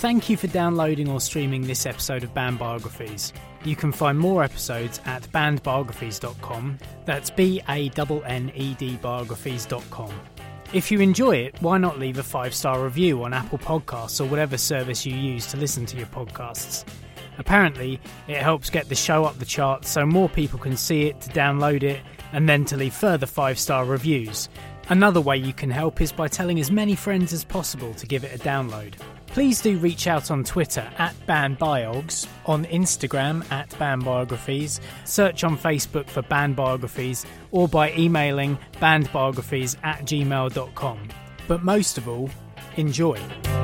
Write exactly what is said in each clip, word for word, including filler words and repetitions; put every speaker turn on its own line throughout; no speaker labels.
Thank you for downloading or streaming this episode of Band Biographies. You can find more episodes at band biographies dot com. That's B A N N E D biographies dot com. If you enjoy it, why not leave a five-star review on Apple Podcasts or whatever service you use to listen to your podcasts? Apparently, it helps get the show up the charts so more people can see it, to download it, and then to leave further five-star reviews. Another way you can help is by telling as many friends as possible to give it a download. Please do reach out on Twitter at BandBiogs, on Instagram at BandBiographies, search on Facebook for Band Biographies, or by emailing bandbiographies at gmail dot com. But most of all, enjoy.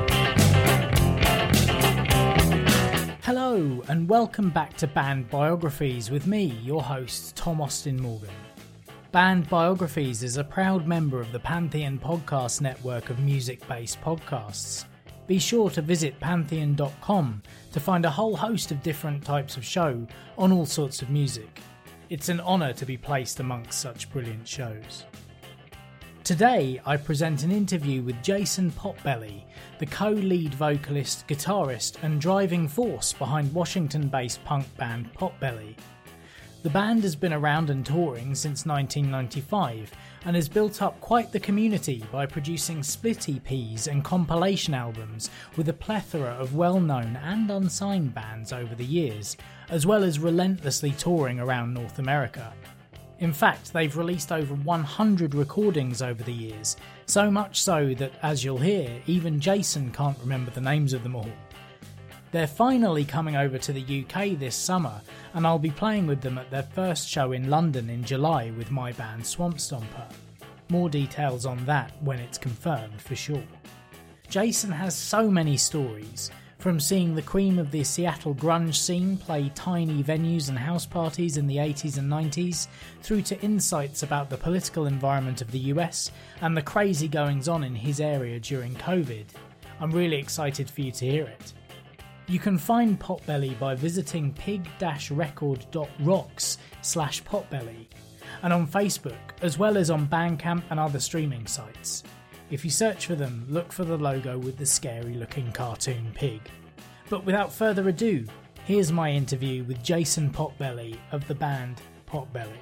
Hello, and welcome back to Band Biographies with me, your host, Tom Austin Morgan. Band Biographies is a proud member of the Pantheon Podcast network of music-based podcasts. Be sure to visit pantheon dot com to find a whole host of different types of show on all sorts of music. It's an honour to be placed amongst such brilliant shows. Today I present an interview with Jason Potbelly, the co-lead vocalist, guitarist and driving force behind Washington-based punk band Potbelly. The band has been around and touring since nineteen ninety-five and has built up quite the community by producing split E Ps and compilation albums with a plethora of well-known and unsigned bands over the years, as well as relentlessly touring around North America. In fact, they've released over one hundred recordings over the years, so much so that, as you'll hear, even Jason can't remember the names of them all. They're finally coming over to the U K this summer, and I'll be playing with them at their first show in London in July with my band Swamp Stomper. More details on that when it's confirmed for sure. Jason has so many stories, from seeing the cream of the Seattle grunge scene play tiny venues and house parties in the eighties and nineties, through to insights about the political environment of the U S and the crazy goings on in his area during COVID. I'm really excited for you to hear it. You can find Potbelly by visiting pig-record dot rocks slash potbelly and on Facebook, as well as on Bandcamp and other streaming sites. If you search for them, look for the logo with the scary-looking cartoon pig. But without further ado, here's my interview with Jason Potbelly of the band Potbelly.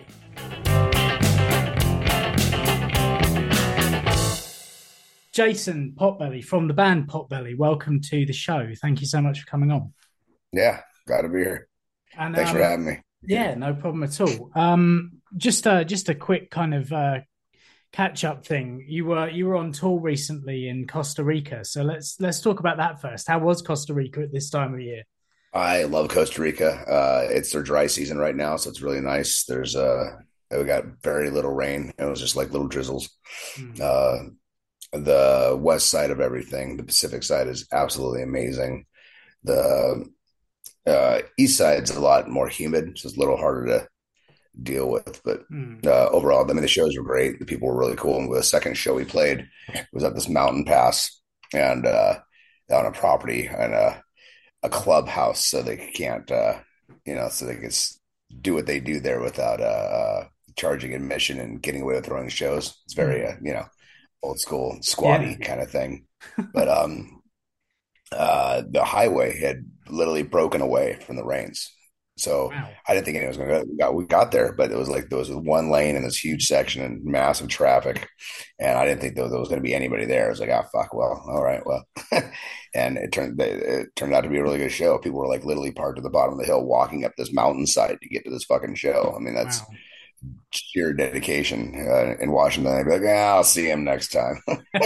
Jason Potbelly from the band Potbelly, welcome to the show. Thank you so much for coming on.
Yeah, glad to be here.
And,
Thanks
um,
for having me.
Yeah, no problem at all. Um, just uh, just a quick kind of uh, catch-up thing. You were you were on tour recently in Costa Rica, so let's let's talk about that first. How was Costa Rica at this time of year?
I love Costa Rica. Uh, it's their dry season right now, so it's really nice. There's uh, we got very little rain. It was just like little drizzles. Mm. Uh, the west side of everything, the Pacific side, is absolutely amazing. The uh, east side's a lot more humid, so it's a little harder to deal with. But mm. uh, overall, I mean, the shows were great. The people were really cool. And the second show we played was at this mountain pass and uh, on a property and a, a clubhouse, so they can't, uh, you know, so they can do what they do there without uh, uh, charging admission and getting away with throwing shows. It's very, mm. uh, you know, old school squatty yeah. kind of thing. But um, uh, the highway had literally broken away from the rains. So wow. I didn't think anyone was going to go. We got, we got there, but it was like there was one lane in this huge section and massive traffic. And I didn't think there, there was going to be anybody there. I was like, ah, oh, fuck, well, all right, well. And it turned it turned out to be a really good show. People were like literally parked at the bottom of the hill walking up this mountainside to get to this fucking show. I mean, that's wow. sheer dedication uh, in Washington. They'd be like, ah, I'll see him next time.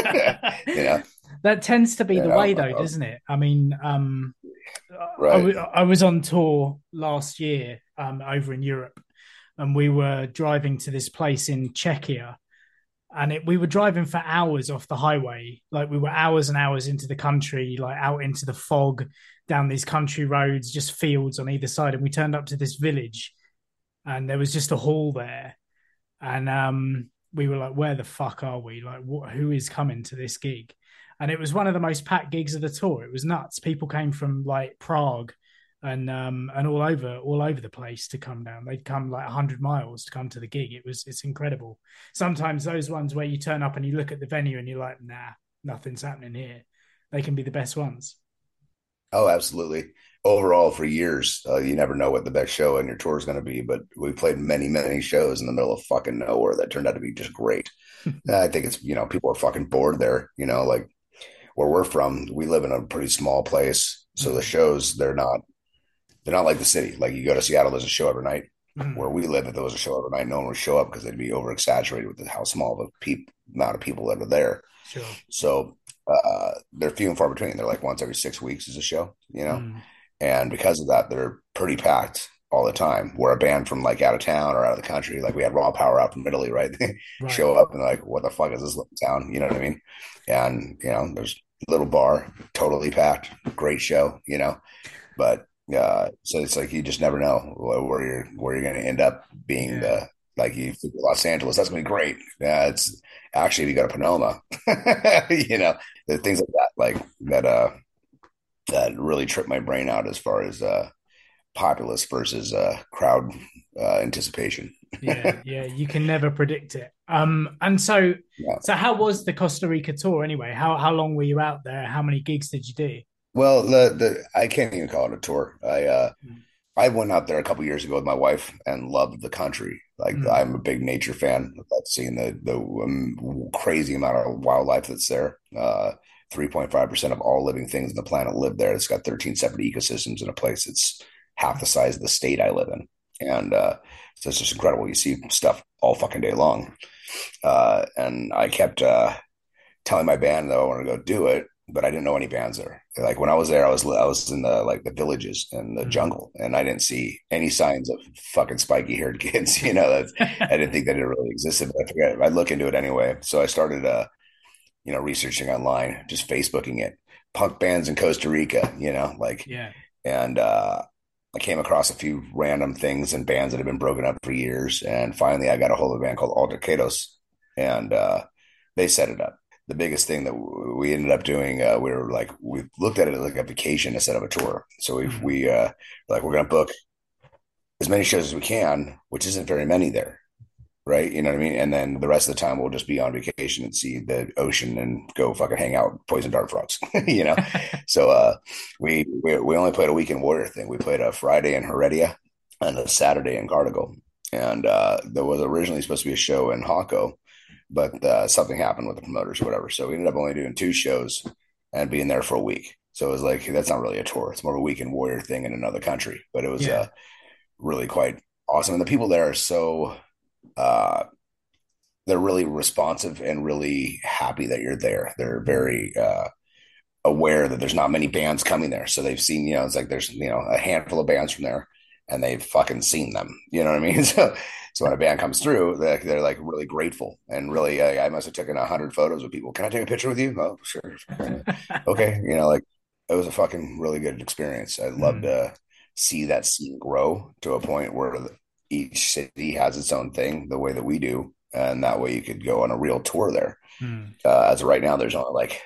You know?
That tends to be you the know, way, though, uh, doesn't it? I mean, um, right. I, w- I was on tour last year um, over in Europe, and we were driving to this place in Czechia, and it, we were driving for hours off the highway. Like, we were hours and hours into the country, like out into the fog, down these country roads, just fields on either side. And we turned up to this village, and there was just a hall there. And um, we were like, where the fuck are we? Like, what, who is coming to this gig? And it was one of the most packed gigs of the tour. It was nuts. People came from like Prague and um, and all over all over the place to come down. They'd come like one hundred miles to come to the gig. It was it's incredible. Sometimes those ones where you turn up and you look at the venue and you're like, nah, nothing's happening here. They can be the best ones.
Oh, absolutely. Overall, for years, uh, you never know what the best show in your tour is going to be, but we played many, many shows in the middle of fucking nowhere that turned out to be just great. I think it's, you know, people are fucking bored there, you know, like where we're from, we live in a pretty small place. So the
Mm,
shows, they're not, they're not like the city. Like you go to Seattle, there's a show every night. Where
mm,
we live, if there was a show every night, no one would show up because they'd be over exaggerated with the, how small the peop, amount of people that are there.
sure.
So uh, they're few and far between. They're like once every six weeks is a show, you know?
Mm,
And because of that, they're pretty packed all the time. We're a band from like out of town or out of the country. Like we had Raw Power out from Italy, right? They
right.
show up and like, what the fuck is this little town? You know what I mean? And, you know, there's a little bar, totally packed, great show, you know? But uh, so it's like you just never know where you're where you're going to end up being
Yeah.
the like you think Los Angeles, that's gonna be great. Yeah, it's actually if you go to Panoma, you know, the things like that, like that uh that really trip my brain out as far as uh populace versus uh crowd uh anticipation.
Yeah, yeah, you can never predict it. Um, and so,
Yeah.
so how was the Costa Rica tour anyway? How how long were you out there? How many gigs did you do?
Well, the the I can't even call it a tour. I uh
Mm,
I went out there a couple years ago with my wife and loved the country. Like
mm,
I'm a big nature fan. I've seen the the um, crazy amount of wildlife that's there. Uh, three point five percent of all living things on the planet live there. It's got thirteen separate ecosystems in a place that's half the size of the state I live in. And uh, so it's just incredible. You see stuff all fucking day long. Uh, and I kept uh, telling my band that I wanted to go do it, but I didn't know any bands there. Like when I was there, I was I was in the like the villages and the
mm.
jungle, and I didn't see any signs of fucking spiky haired kids. You know, that's, I didn't think that it really existed. But I forget. I'd look into it anyway. So I started, uh, you know, researching online, just Facebooking it, punk bands in Costa Rica. You know, like,
Yeah,
and uh, I came across a few random things and bands that have been broken up for years, and finally I got a hold of a band called Altercados, and uh, they set it up. The biggest thing that we ended up doing, uh, we were like, we looked at it like a vacation instead of a tour. So we
mm,
we uh, like we're gonna book as many shows as we can, which isn't very many there, right? You know what I mean? And then the rest of the time we'll just be on vacation and see the ocean and go fucking hang out with poison dart frogs, you know? So uh, we, we we only played a weekend warrior thing. We played a Friday in Heredia and a Saturday in Cardigal. And uh, there was originally supposed to be a show in Hawko, but uh, something happened with the promoters or whatever. So we ended up only doing two shows and being there for a week. So it was like, that's not really a tour. It's more of a weekend warrior thing in another country, but it was
yeah,
uh, really quite awesome. And the people there are so uh, they're really responsive and really happy that you're there. They're
mm,
very uh, aware that there's not many bands coming there. So they've seen, you know, it's like there's, you know, a handful of bands from there and they've fucking seen them. You know what I mean? So, so when a band comes through, they're, they're like really grateful and really, uh, I must have taken a hundred photos with people. Can I take a picture with you? Oh, sure. Okay. You know, like it was a fucking really good experience. I'd love
mm,
to see that scene grow to a point where each city has its own thing the way that we do. And that way you could go on a real tour there.
mm,
Uh, as of right now, there's only like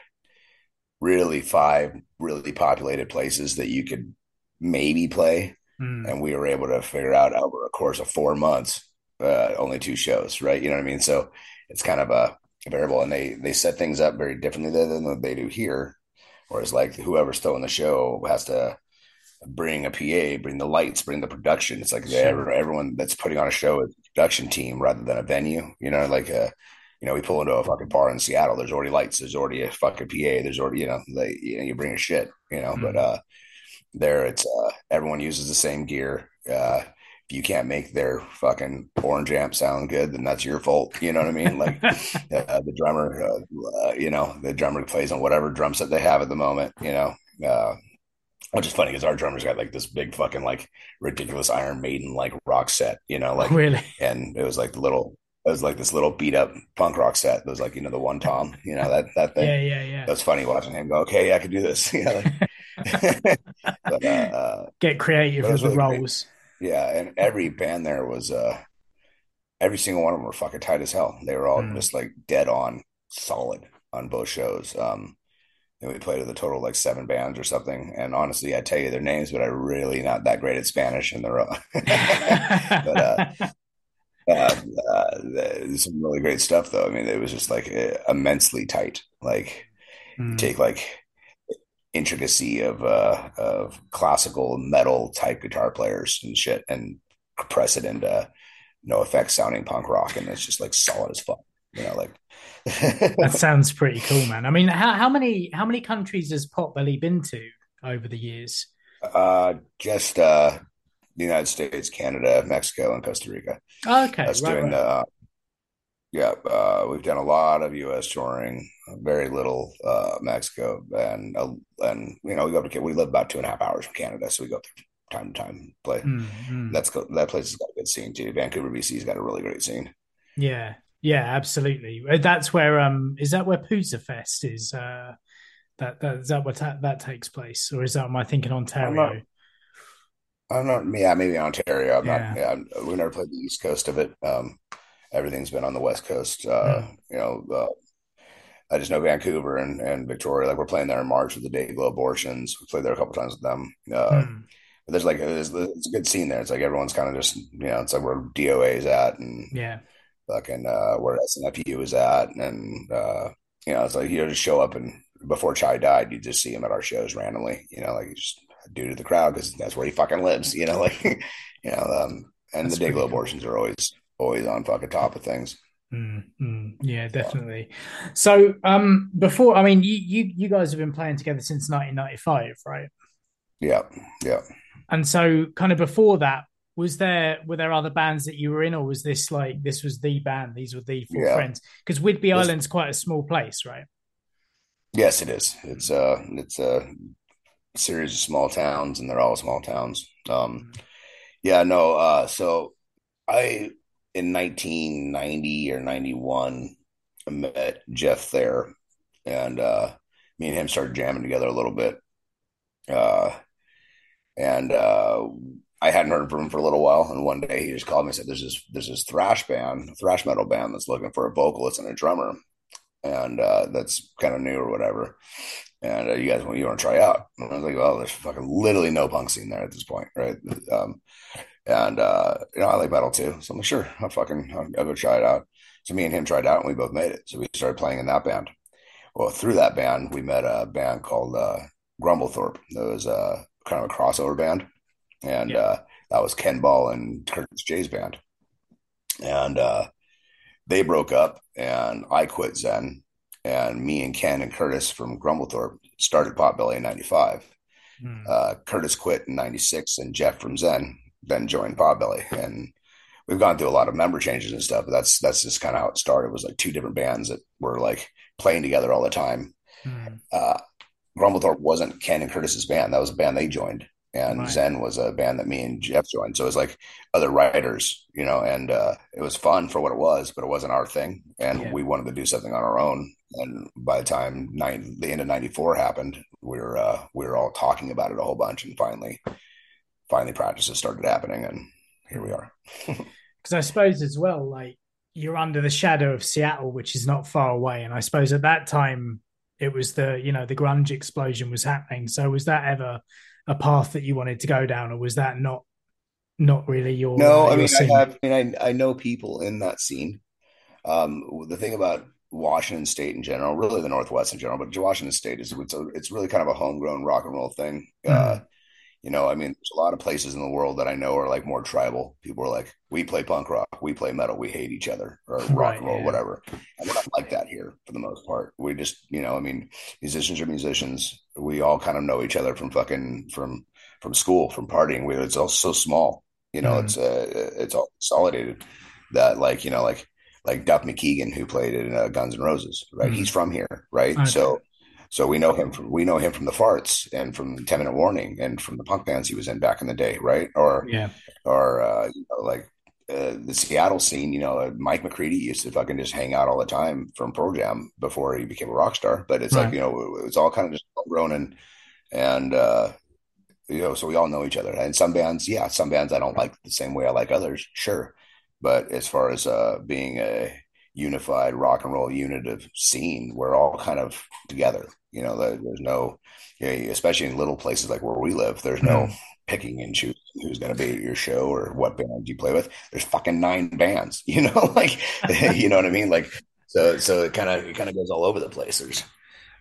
really five really populated places that you could maybe play.
mm.
And we were able to figure out over a course of four months, uh, only two shows, right? You know what I mean? So it's kind of a, a variable, and they they set things up very differently than what they do here. Whereas like whoever's throwing the show has to bring a P A, bring the lights, bring the production. It's like
Sure.
everyone that's putting on a show is a production team rather than a venue. You know, like a, you know, we pull into a fucking bar in Seattle. There's already lights. There's already a fucking P A. There's already, you know, they, you know, you bring a shit. You know, but
Mm.
uh, there it's uh, everyone uses the same gear. Uh, if you can't make their fucking orange amp sound good, then that's your fault. You know what I mean? Like uh, the drummer, uh, uh, you know, the drummer plays on whatever drum set they have at the moment. You know, uh, which is funny because our drummer's got like this big fucking like ridiculous Iron Maiden like rock set, you know,
Oh,
like,
really?
and it was like the little, it was like this little beat up punk rock set. It was like, you know, the one tom, you know, that, that thing.
Yeah, yeah, yeah.
That's funny watching him go, okay, yeah, I can do this. You know, like, but, uh, uh,
Get creative
but it
with
was
the
really great.
roles.
Yeah. And every band there was, uh, every single one of them were fucking tight as hell. They were all
Mm.
just like dead on solid on both shows. Um, and we played with a total of like seven bands or something. And honestly, I tell you their names, but I'm really not that great at Spanish. And they're, but uh, uh, uh, some really great stuff though. I mean, it was just like uh, immensely tight. Like you
Mm.
take like intricacy of uh of classical metal type guitar players and shit, and compress it into no effects sounding punk rock, and it's just like solid as fuck. You know, like
That sounds pretty cool, man. I mean, how how many how many countries has Potbelly been to over the years?
uh just uh the United States, Canada, Mexico, and Costa Rica.
Okay,
That's
right,
doing
right.
the yeah. Uh, we've done a lot of U S touring, very little uh, Mexico, and uh, and you know we go to we live about two and a half hours from Canada, so we go through time to time play.
Mm, mm.
That's go, that place has got a good scene too. Vancouver, B C's got a really great scene.
Yeah, yeah, absolutely. Uh, That's where um is that where Pooza Fest is? Uh, that that is that what ta- that takes place, or is that am I thinking
I'm not.
Ontario?
I'm not. Yeah, maybe Ontario. I'm not.
Yeah.
Yeah, we've never played the East Coast of it. Um, everything's been on the West Coast. Uh,
Mm,
you know, uh, I just know Vancouver and, and Victoria. Like we're playing there in March with the Dayglow Abortions. We played there a couple times with them. Uh,
mm.
but there's like there's, it's a good scene there. It's like everyone's kind of just you know it's like where D O A is at and
Yeah.
fucking uh, where S N F U is at, and uh, you know it's like you just show up and before Chai died, you just see him at our shows randomly. You know, like you just due to the crowd because that's where he fucking lives. You know, like you know, um, and the
That's pretty
Dayglow
cool.
Abortions are always always on fucking top of things.
Mm, mm. Yeah,
So,
definitely. So, um, before, I mean, you you you guys have been playing together since nineteen ninety-five, right?
yeah, yeah.
And so, kind of before that, was there were there other bands that you were in, or was this like this was the band? These were the four
Yeah,
friends? Because Whidbey
this
Island's quite a small place, right?
yes, it is. It's uh, it's a series of small towns, and they're all small towns. Um,
Mm.
yeah, no. Uh, so I in nineteen ninety or ninety-one I met Jeff there, and uh, me and him started jamming together a little bit. Uh, and uh, I hadn't heard from him for a little while, and one day he just called me and said, "There's this there's this thrash band, thrash metal band that's looking for a vocalist and a drummer, and uh, that's kind of new or whatever." And uh, you guys want you want to try out? And I was like, well, there's fucking literally no punk scene there at this point, right? Um, and uh, you know, I like metal too, so I'm like, sure, I'll fucking I'll, I'll go try it out. So me and him tried out, and we both made it. So we started playing in that band. Well, through that band, we met a band called uh, Grumblethorpe. It was uh, kind of a crossover band, and
Yeah,
uh, that was Ken Ball and Curtis Jay's band. And uh, they broke up, and I quit Zen, and me and Ken and Curtis from Grumblethorpe started Potbelly in ninety-five.
mm.
Uh, Curtis quit in ninety-six, and Jeff from Zen then joined Potbelly. And we've gone through a lot of member changes and stuff, but that's that's just kind of how it started. It was like two different bands that were like playing together all the time.
Mm.
Uh, Grumblethorpe wasn't Ken and Curtis's band. That was a band they joined. And
Right.
Zen was a band that me and Jeff joined. So it was like other writers, you know, and uh, it was fun for what it was, but it wasn't our thing. And
Yeah.
we wanted to do something on our own. And by the time nine, the end of ninety-four happened, we were uh, we were all talking about it a whole bunch, and finally, finally practices started happening, and here we are.
Because I suppose as well, like you're under the shadow of Seattle, which is not far away, and I suppose at that time it was the you know the grunge explosion was happening. So was that ever a path that you wanted to go down, or was that not not really your uh,
No, I
your
mean I
scene?
have, I mean I I know people in that scene. Um, the thing about Washington State in general, really the Northwest in general, but Washington State is it's, a, it's really kind of a homegrown rock and roll thing. Uh,
Mm.
you know, I mean, there's a lot of places in the world that I know are like more tribal. People are like, we play punk rock, we play metal, we hate each other, or rock
Right.
and roll,
Yeah.
whatever. And we're not like that here for the most part. We just, you know, I mean, musicians are musicians. We all kind of know each other from fucking from from school, from partying. We, it's all so small, you know.
Mm.
It's uh, it's all consolidated that, like, you know, like like Duff McKeegan, who played in uh, Guns N' Roses, right? He's
Mm.
from here, right?
Okay.
So so we know him from we know him from the Farts and from Ten Minute Warning and from the punk bands he was in back in the day, right? Or
Yeah.
or uh, you know, like uh, the Seattle scene. You know, uh, Mike McCready used to fucking just hang out all the time from Pearl Jam before he became a rock star. But it's like
Right.
you know, it's all kind of just grown and and uh, you know, so we all know each other. And some bands, yeah, some bands I don't like the same way I like others, sure. But as far as uh, being a unified rock and roll unit of scene, we're all kind of together. You know, there's no, you know, especially in little places like where we live, there's no
Mm.
picking and choosing who's going to be at your show or what band you play with. There's fucking nine bands, you know, like, you know what I mean? Like, so, so it kind of, it kind of goes all over the place. There's,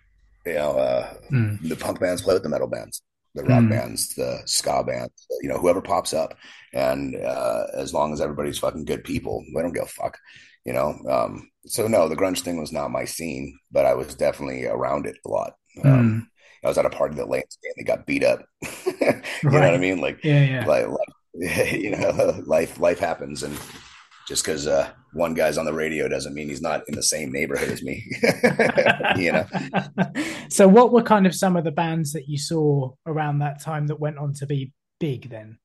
You know, uh,
Mm.
the punk bands play with the metal bands, the rock
Mm.
bands, the ska bands, you know, whoever pops up. And uh, as long as everybody's fucking good people, we don't give a fuck, you know. Um, so no, the grunge thing was not my scene, but I was definitely around it a lot. Um,
Mm.
I was at a party that Lance Stanley got beat up. You know what I
Right.
mean? Like,
Yeah, yeah.
like, like you know, life life happens, and just because uh, one guy's on the radio doesn't mean he's not in the same neighborhood as me. You know.
So what were kind of some of the bands that you saw around that time that went on to be big then?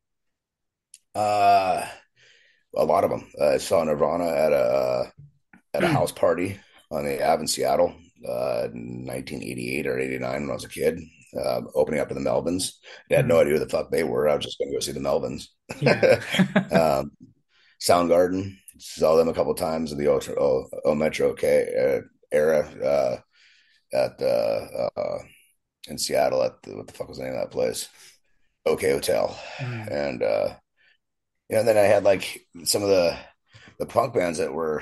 Uh, a lot of them. Uh, I saw Nirvana at a at a house party on the Ave in Seattle, uh, nineteen eighty-eight or eighty-nine when I was a kid, uh, opening up to the Melvins. I had no
Mm.
idea who the fuck they were. I was just going to go see the Melvins.
Yeah.
um, Soundgarden, saw them a couple of times in the O, o, o Metro K uh, era uh, at the uh, in Seattle at the, what the fuck was the name of that place? OK Hotel,
Mm.
and uh, you know, then I had like some of the the punk bands that were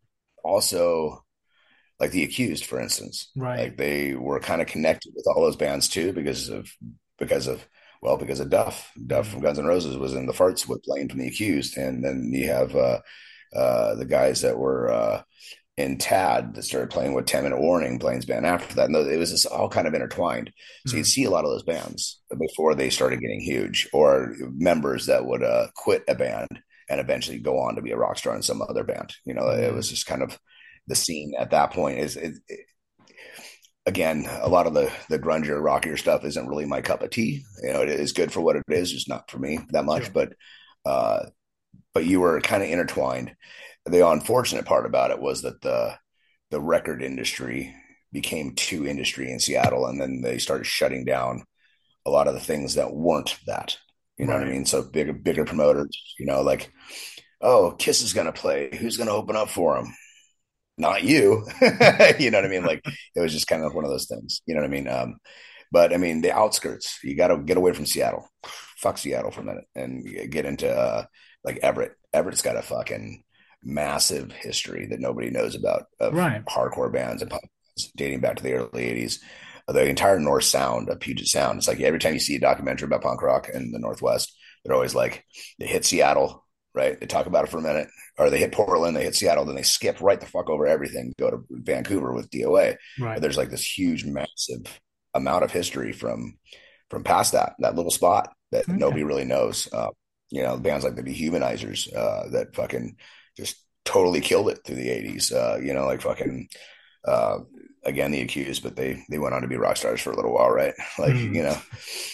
also like the Accused, for instance.
Right.
Like they were kind of connected with all those bands too because of because of well because of Duff. Duff
Mm.
from Guns N' Roses was in the Farts with playing from the Accused, and then you have uh, uh, the guys that were uh, in Tad that started playing with ten Minute Warning, Blaine's band after that. And it was just all kind of intertwined. So you'd
Mm.
see a lot of those bands before they started getting huge, or members that would uh, quit a band and eventually go on to be a rock star in some other band. You know, it
Mm.
was just kind of the scene at that point. Is it, it, again, a lot of the the grungier, rockier stuff isn't really my cup of tea. You know, it is good for what it is, just not for me that much.
Sure.
But uh, but you were kind of intertwined. The unfortunate part about it was that the the record industry became too industry in Seattle, and then they started shutting down a lot of the things that weren't that. You know what I
Right.
mean? So bigger bigger promoters, you know, like, oh, Kiss is gonna play. Who's gonna open up for them? Not you. You know what I mean? Like it was just kind of one of those things. You know what I mean? Um, but I mean, the outskirts, you got to get away from Seattle. Fuck Seattle for a minute and get into uh, like Everett. Everett's got a fucking massive history that nobody knows about of
Right.
hardcore bands and punk bands dating back to the early eighties. The entire North Sound of Puget Sound. It's like every time you see a documentary about punk rock in the Northwest, they're always like, they hit Seattle, right? They talk about it for a minute, or they hit Portland, they hit Seattle, then they skip right the fuck over everything, go to Vancouver with D O A. But
Right.
there's like this huge, massive amount of history from from past that that little spot that
Okay.
nobody really knows. Uh, you know, bands like the Dehumanizers uh, that fucking just totally killed it through the eighties. Uh, you know, like fucking uh, again the Accused, but they they went on to be rock stars for a little while, right? Like you
Mm.
know,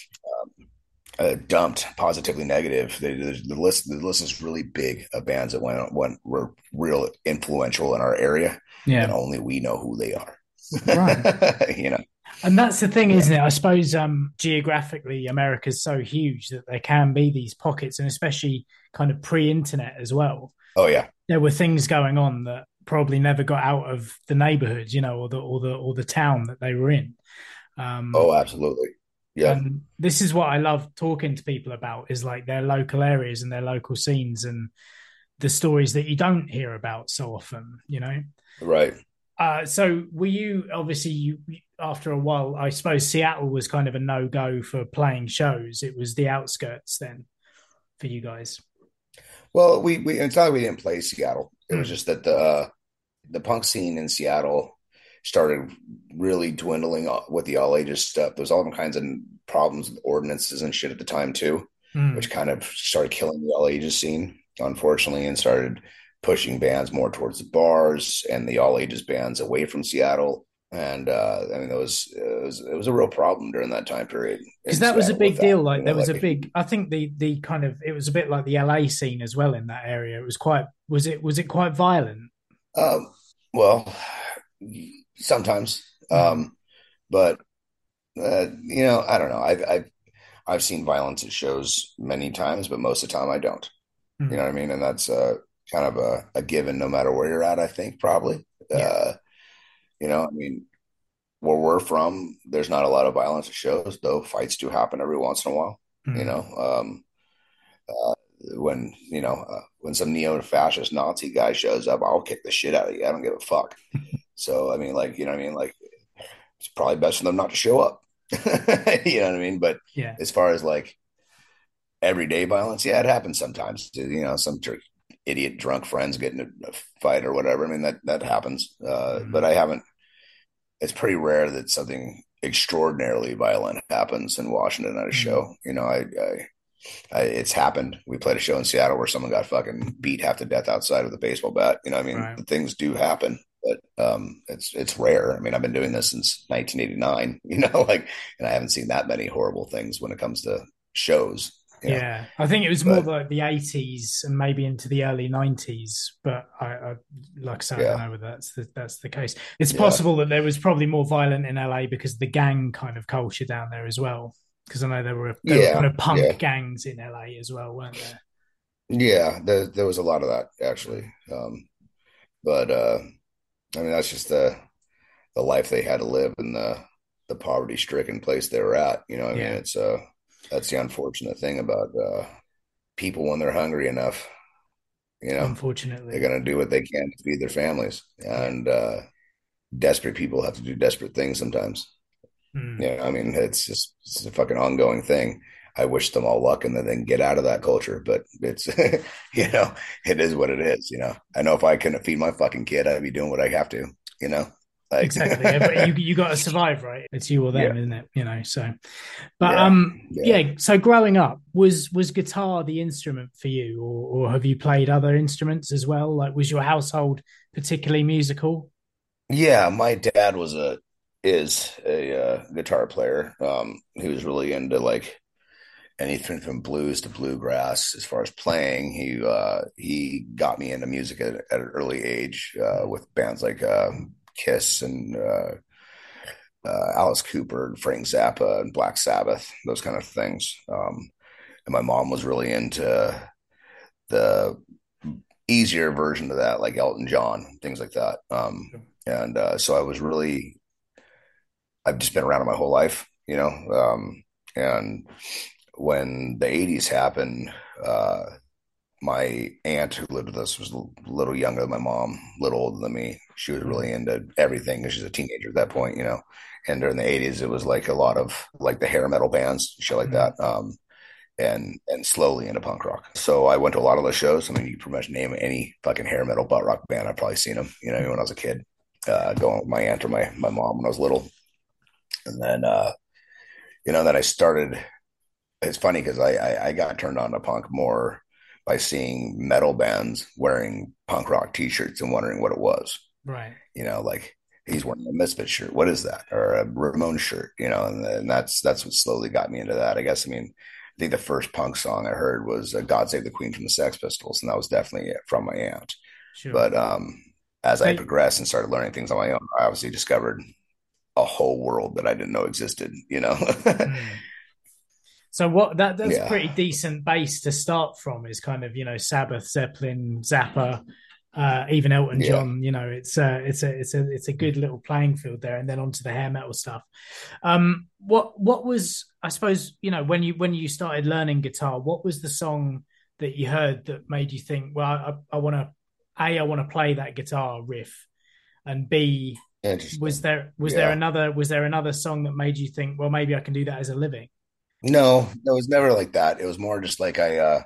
uh, dumped positively negative. The, the, the list the list is really big of bands that went went were real influential in our area, and
Yeah.
only we know who they are.
Right.
You know,
And that's the thing,
yeah.
isn't it? I suppose um, geographically, America's so huge that there can be these pockets, and especially kind of pre-internet as well.
Oh yeah.
There were things going on that probably never got out of the neighborhood, you know, or the or the or the town that they were in. Um,
Oh, absolutely. Yep.
and this is what I love talking to people about is like their local areas and their local scenes and the stories that you don't hear about so often, you know.
Right.
Uh, so were you obviously you after a while? I suppose Seattle was kind of a no go for playing shows. It was the outskirts then for you guys.
Well, we we it's not that we didn't play Seattle. It was
Mm.
just that the uh, the punk scene in Seattle started really dwindling with the all ages stuff. There was all kinds of problems with ordinances and shit at the time too, which
Mm.
kind of started killing the all ages scene, unfortunately, and started pushing bands more towards the bars and the all ages bands away from Seattle. And uh, I mean, it was, it was it was a real problem during that time period
Because
in
that was a
Seattle with
big
that.
deal. Like
You know,
there was
like
a big. I think the the kind of it was a bit like the L A scene as well in that area. It was quite. Was it was it quite violent?
um, well, sometimes,
Mm.
um, but uh, you know, I don't know. I've I've I've seen violence at shows many times, but most of the time I don't. You know
Mm.
what I mean? And that's uh, kind of a, a given, no matter where you're at. I think probably.
Yeah.
Uh, you know, I mean, where we're from, there's not a lot of violence at shows, though fights do happen every once in a while. You
Mm.
know, um, uh, when you know uh, when some neo-fascist Nazi guy shows up, I'll kick the shit out of you. I don't give a fuck. So I mean, like, you know what I mean? Like, it's probably best for them not to show up. You know what I mean? But
Yeah.
as far as like everyday violence, yeah, it happens sometimes. You know, some tr- idiot drunk friends get in a, a fight or whatever. I mean, that that happens. Uh,
Mm.
but I haven't. It's pretty rare that something extraordinarily violent happens in Washington at a
Mm.
show. You know, I, I, I it's happened. We played a show in Seattle where someone got fucking beat half to death outside with a baseball bat. You know, I mean,
Right.
things do happen, but um, it's it's rare. I mean, I've been doing this since nineteen eighty-nine. You know, like, and I haven't seen that many horrible things when it comes to shows. You know,
Yeah, I think it was more
but
like the eighties and maybe into the early nineties. But I, I like I say, I don't
yeah,
know whether that's the, that's the case. It's
yeah,
possible that there was probably more violent in L A because of the gang kind of culture down there as well. Because I know there were there were kind
yeah,
of punk
yeah,
gangs in L A as well, weren't there?
yeah. There there was a lot of that actually. Um, but uh, I mean, that's just the the life they had to live in the the poverty stricken place they were at. You know, what I mean,
Yeah,
it's uh that's the unfortunate thing about uh people when they're hungry enough. You know, they're
unfortunately.
gonna do what they can to feed their families,
Yeah.
and uh, desperate people have to do desperate things sometimes.
Mm.
Yeah, I mean, it's just it's a fucking ongoing thing. I wish them all luck and then they can get out of that culture, but it's you
Yeah.
know, it is what it is. You know, I know if I couldn't feed my fucking kid, I'd be doing what I have to. You know, like
Exactly. Every- You you got to survive, right? It's you or
yeah,
them, isn't it? You know. So, but
yeah,
um,
yeah.
yeah. So growing up, was was guitar the instrument for you, or or have you played other instruments as well? Like, was your household particularly musical?
Yeah, my dad was a is a uh, guitar player. Um, he was really into like anything from blues to bluegrass. As far as playing, he uh, he got me into music at, at an early age uh,
Mm.
with bands like uh, Kiss and uh, uh, Alice Cooper and Frank Zappa and Black Sabbath, those kind of things. Um, and my mom was really into the easier version of that, like Elton John, things like that. Um, and uh, so I was really I've just been around it my whole life, you know. Um, and when the eighties happened, uh, my aunt who lived with us was a little younger than my mom, a little older than me. She was
Mm.
really into everything because she's a teenager at that point, you know. And during the eighties, it was like a lot of like the hair metal bands, shit like
Mm.
that. Um, and and slowly into punk rock. So I went to a lot of those shows. I mean, you can pretty much name any fucking hair metal butt rock band. I've probably seen them, you know, when I was a kid, uh, going with my aunt or my my mom when I was little. And then uh, you know, then I started. It's funny because I, I I got turned on to punk more by seeing metal bands wearing punk rock T-shirts and wondering what it was.
Right.
You know, like he's wearing a Misfit shirt. What is that? Or a Ramon shirt? You know, and, and that's that's what slowly got me into that. I guess. I mean, I think the first punk song I heard was uh, "God Save the Queen" from the Sex Pistols, and that was definitely it from my aunt.
Sure.
But um, as I
So,
progressed and started learning things on my own, I obviously discovered a whole world that I didn't know existed. You know.
mm. So what that that's
Yeah.
pretty decent base to start from is kind of, you know, Sabbath, Zeppelin, Zappa, uh, even Elton
Yeah.
John. You know, it's a it's a it's a it's a good little playing field there, and then onto the hair metal stuff. Um, what what was, I suppose, you know, when you when you started learning guitar, what was the song that you heard that made you think, well, I, I want to, a I want to play that guitar riff, and B, was
Interesting.
there was there
Yeah.
another was there another song that made you think, well, maybe I can do that as a living?
No, it was never like that. It was more just like I uh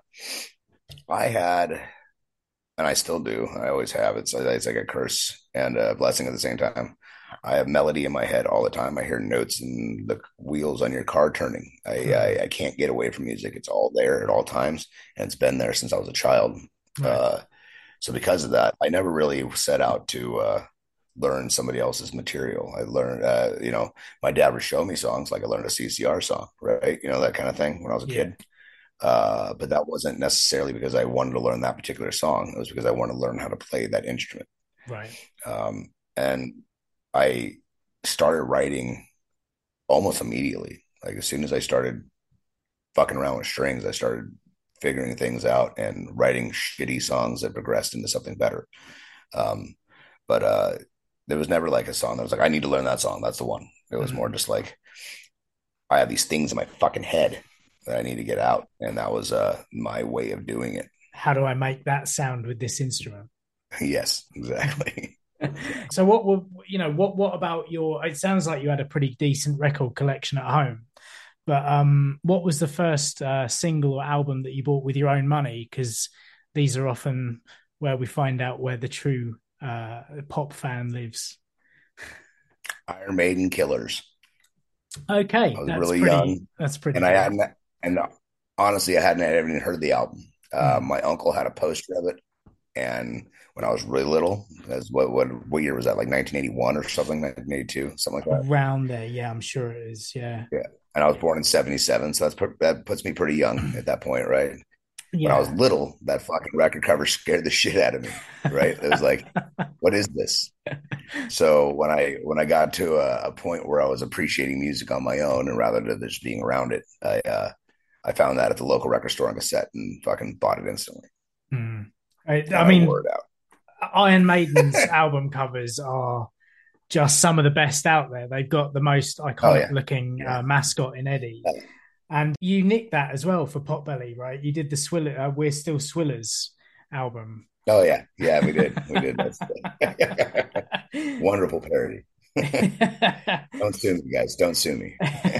I had and I still do. I always have. It's it's like a curse and a blessing at the same time. I have melody in my head all the time. I hear notes and the wheels on your car turning. I,
Hmm.
I I can't get away from music. It's all there at all times, and it's been there since I was a child.
Right.
Uh, so because of that, I never really set out to uh, learn somebody else's material. I learned, uh, you know, my dad would show me songs like I learned a C C R song, right? You know, that kind of thing when I was a
Yeah.
kid. Uh, but that wasn't necessarily because I wanted to learn that particular song. It was because I wanted to learn how to play that instrument.
Right.
Um, and I started writing almost immediately. Like as soon as I started fucking around with strings, I started figuring things out and writing shitty songs that progressed into something better. Um, but uh, there was never like a song that was like, I need to learn that song. That's the one. It was more
Hmm.
just like, I have these things in my fucking head that I need to get out. And that was uh, my way of doing it.
How do I make that sound with this instrument?
Yes, exactly.
So what were you know what what about your? It sounds like you had a pretty decent record collection at home, but um, what was the first uh, single or album that you bought with your own money? Because these are often where we find out where the true uh, pop fan lives.
Iron Maiden, Killers. I
Okay,
was
that's
really
pretty.
young,
That's pretty
and I
good.
hadn't, and honestly, I hadn't even heard the album. Uh,
Mm.
my uncle had a poster of it, and when I was really little, as what what what year was that? Like nineteen eighty-one or something, nineteen eighty-two, something like that.
Around there, yeah, I'm sure it is. Yeah,
Yeah, and I was born in seventy-seven, so that's put, that puts me pretty young at that point, right? When I was
yeah.
little, that fucking record cover scared the shit out of me, right? It was like, what is this? So when I when I got to a, a point where I was appreciating music on my own, and rather than just being around it, I uh, I found that at the local record store on cassette and fucking bought it instantly,
Mm. I,
and
I
I wore
mean,
it out.
Iron Maiden's album covers are just some of the best out there. They've got the most
Oh
iconic
yeah,
looking
yeah.
uh, mascot in Eddie.
Uh,
And you nicked that as well for Potbelly, right? You did the Swiller, uh, We're Still Swillers album.
Oh yeah, yeah. We did, we did. That's wonderful parody. Don't sue me, guys. Don't sue me.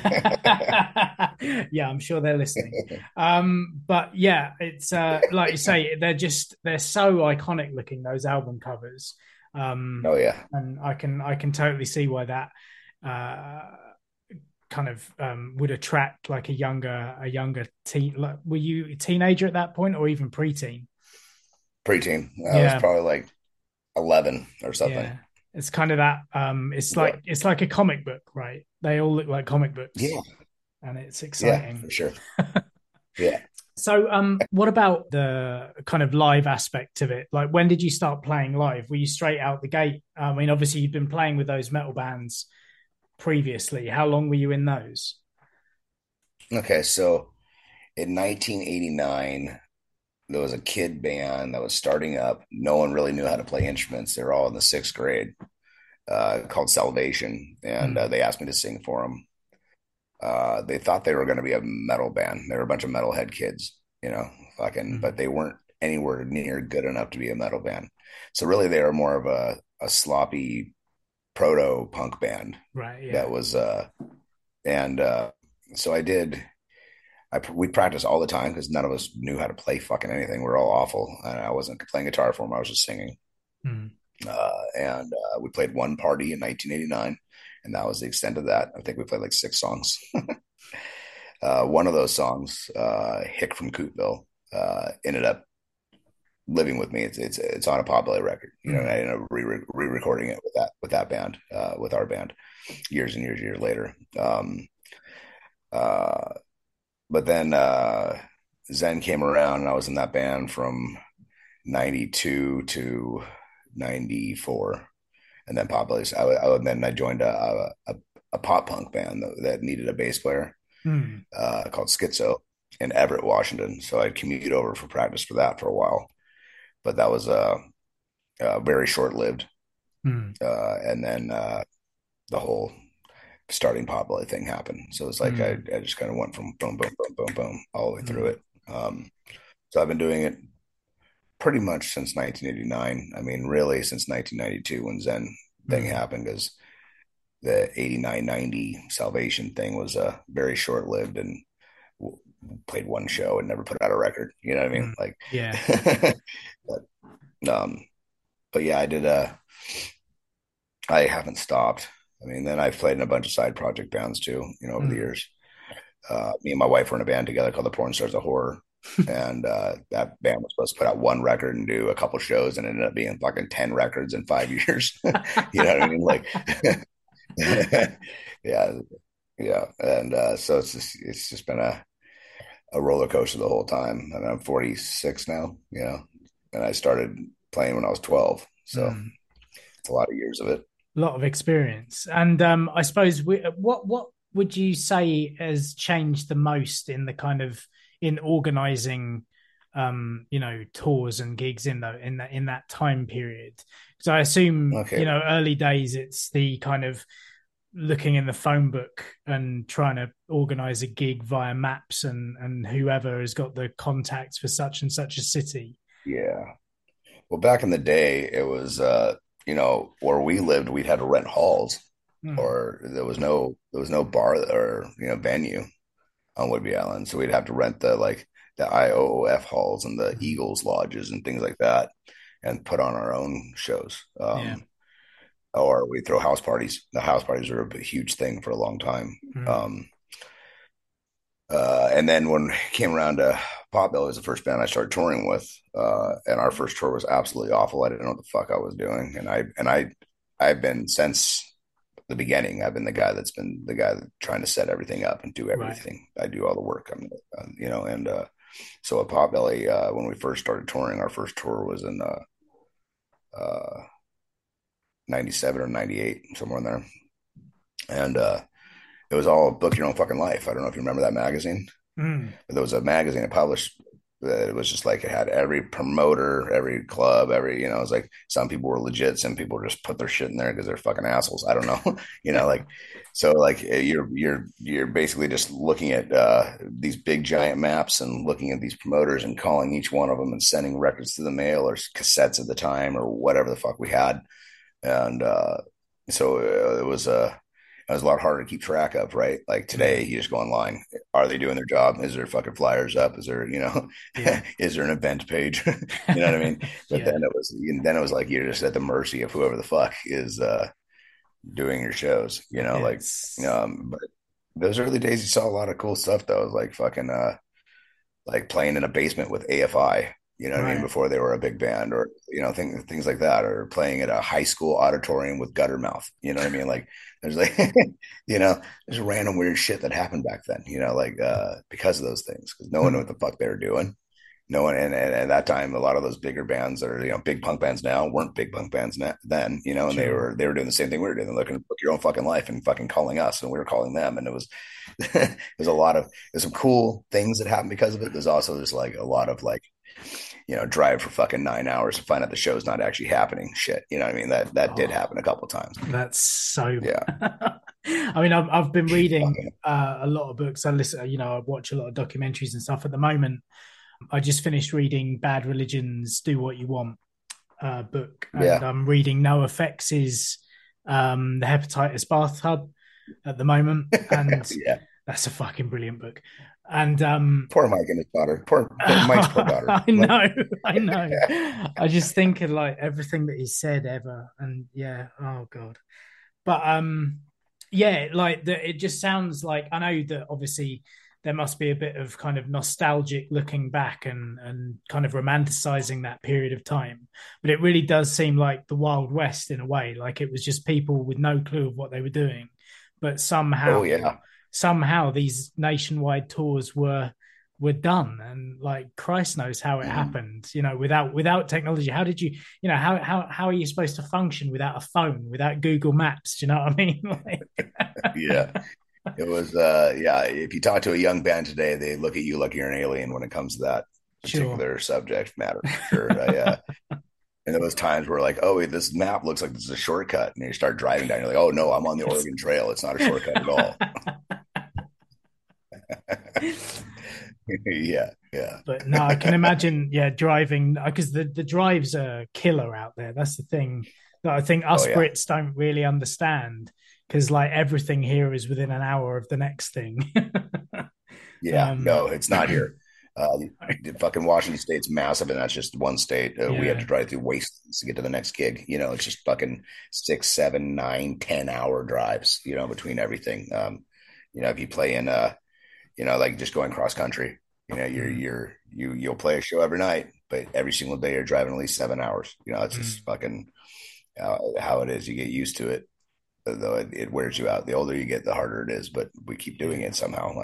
Yeah, I'm sure they're listening. Um, but yeah, it's uh, like you say, they're just they're so iconic looking, those album covers. Um,
Oh yeah,
and I can I can totally see why that uh, kind of um, would attract like a younger a younger teen. Like, were you a teenager at that point, or even preteen?
preteen. I was
Yeah,
probably like eleven or something.
yeah. It's kind of that. Um, it's
Yeah,
like it's like a comic book, right? They all look like comic books,
yeah,
and it's
yeah,
exciting.
for sure. Yeah.
So, um, what about the kind of live aspect of it? Like, when did you start playing live? Were you straight out the gate? I mean, obviously, you've been playing with those metal bands previously. How long were you in those?
Okay, so in nineteen eighty-nine, there was a kid band that was starting up. No one really knew how to play instruments. They were all in the sixth grade, uh, called Salvation, and uh,
Mm,
they asked me to sing for them. Uh, they thought they were going to be a metal band. They were a bunch of metalhead kids, you know, fucking, but
mm,
they weren't anywhere near good enough to be a metal band. So really, they were more of a, a sloppy proto punk band
right. Yeah.
that was, uh, and uh, so I did. I we practiced all the time because none of us knew how to play fucking anything. We were all awful, and I wasn't playing guitar for them. I was just singing.
Mm,
Uh, and uh, we played one party in nineteen eighty-nine, and that was the extent of that. I think we played like six songs. uh, one of those songs, uh, Hick from Cootville, uh, ended up living with me. It's it's it's on a Potbelly record, you know. And I
mm,
ended up re recording it with that with that band, uh, with our band, years and years years later. Um, uh, but then uh, Zen came around, and I was in that band from ninety-two to ninety-four, and then pop I, I, and then I joined a, a, a pop punk band that, that needed a bass player,
mm,
uh, called Schizo in Everett, Washington. So I'd commute over for practice for that for a while, but that was uh, uh very short lived.
mm,
Uh, and then uh, the whole starting Potbelly thing happened. So it's like I,
mm,
I just kind of went from boom, boom, boom, boom, boom, all the way through
mm,
it. Um, so I've been doing it pretty much since nineteen eighty-nine. I mean, really since nineteen ninety-two when Zen thing
mm,
happened, because the eighty-nine ninety Salvation thing was uh, very short lived, and w- played one show and never put out a record. You know what I mean?
mm.
Like,
Yeah.
but, um, but yeah, I did. Uh, I haven't stopped. I mean, then I've played in a bunch of side project bands too, you know, over the
Mm.
years. Uh, me and my wife were in a band together called the Porn Stars of Horror. And uh, that band was supposed to put out one record and do a couple shows, and it ended up being fucking ten records in five years. You know what I mean? Like, yeah, yeah. And uh, so it's just, it's just been a, a roller coaster the whole time. I mean, I'm forty-six now, you know, and I started playing when I was twelve. So
Mm.
it's a lot of years of it.
A lot of experience. And um, I suppose we, what what would you say has changed the most in the kind of in organizing, um, you know, tours and gigs in the in that in that time period? Because I assume,
Okay.
you know, early days it's the kind of looking in the phone book and trying to organize a gig via maps and and whoever has got the contacts for such and such a city.
Yeah. Well, back in the day, it was uh, you know, where we lived, we'd had to rent halls,
Mm.
or there was no there was no bar or you know venue on Whidbey Island, so we'd have to rent the like the I O O F halls and the
Mm.
Eagles lodges and things like that, and put on our own shows.
Yeah.
Um, or we throw house parties. The house parties were a huge thing for a long time.
Mm.
Um, uh, and then when it came around to Potbelly was the first band I started touring with, uh, and our first tour was absolutely awful. I didn't know what the fuck I was doing, and I and I I've been since the beginning. I've been the guy that's been the guy that trying to set everything up and do
Right.
everything. I do all the work. I'm, uh, you know, and uh, so at Potbelly, uh, when we first started touring, our first tour was in uh, uh, ninety-seven or ninety-eight, somewhere in there, and uh, it was all book your own fucking life. I don't know if you remember that magazine.
Mm.
But there was a magazine that published that it was just like it had every promoter, every club, every, you know, it was like some people were legit, some people just put their shit in there because they're fucking assholes. I don't know. You know, like so like eh, you're you're you're basically just looking at uh these big giant maps and looking at these promoters and calling each one of them and sending records to the mail or cassettes at the time or whatever the fuck we had. And uh so uh, it was a uh, it was a lot harder to keep track of, right? Like today,
Mm.
you just go online. Are they doing their job? Is there fucking flyers up? Is there, you know,
Yeah.
is there an event page? You know what I mean? But
Yeah.
then it was, then it was like you're just at the mercy of whoever the fuck is uh, doing your shows. You know, like,
It's
um, but those early days, you saw a lot of cool stuff. Though, it was like fucking, uh, like playing in a basement with A F I. You know what I mean?
right.
Before they were a big band, or you know, things things like that, or playing at a high school auditorium with Guttermouth. You know what I mean? Like there's like, you know, there's random weird shit that happened back then. You know, like uh, because of those things, because no one knew what
Mm.
the fuck they were doing. No one, and, and at that time, a lot of those bigger bands that are you know big punk bands now weren't big punk bands na- then. You know, and they
Sure.
were they were doing the same thing we were doing. They're looking to book your own fucking life and fucking calling us, and we were calling them, and it was there's a lot of there's some cool things that happened because of it. There's also just like a lot of like you know, drive for fucking nine hours to find out the show's not actually happening. Shit, you know what I mean? That that did
Oh,
happen a couple of times.
that's so.
Yeah,
I mean, I've I've been reading
fucking,
uh, a lot of books. I listen, you know, I watch a lot of documentaries and stuff. At the moment, I just finished reading Bad Religion's "Do What You Want" uh, book, and
yeah,
I'm reading NoFX's um, "The Hepatitis Bathtub" at the moment, and
yeah.
that's a fucking brilliant book. And um,
Poor Mike and his daughter. Poor, poor Mike's poor daughter.
I know, I know. I just think of like everything that he said ever, and yeah, oh god. But um, yeah, like the, it just sounds like I know that obviously there must be a bit of kind of nostalgic looking back and and kind of romanticizing that period of time, but it really does seem like the Wild West in a way. Like it was just people with no clue of what they were doing, but
Oh
somehow
yeah.
somehow these nationwide tours were were done, and like Christ knows how it
Mhm.
happened, you know, without without technology. How did you, you know, how how how are you supposed to function without a phone, without Google Maps? Do you know what I mean?
Yeah.
Like,
It was uh yeah, if you talk to a young band today, they look at you like you're an alien when it comes to that
sure.
particular subject matter for sure. I, uh, and there was times where like, oh, this map looks like this is a shortcut, and you start driving down, you're like, oh no, I'm on the Oregon Trail. It's not a shortcut at all. Yeah, yeah.
But no, I can imagine, yeah, driving because the the drives are killer out there. That's the thing that I think
Oh
us
yeah.
Brits don't really understand because like everything here is within an hour of the next thing.
Yeah,
um,
no, it's not here. Uh, the fucking Washington State's massive, and that's just one state. Uh, we had
yeah.
to drive through wastelands to get to the next gig. You know, it's just fucking six, seven, nine, ten hour drives. You know, between everything. Um, you know, if you play in, uh, you know, like just going cross country, you know, you're
Mm,
you're you you'll play a show every night, but every single day you're driving at least seven hours. You know, it's just
mm.
fucking uh, how it is. You get used to it, though it, it wears you out. The older you get, the harder it is. But we keep doing
Yeah.
it somehow.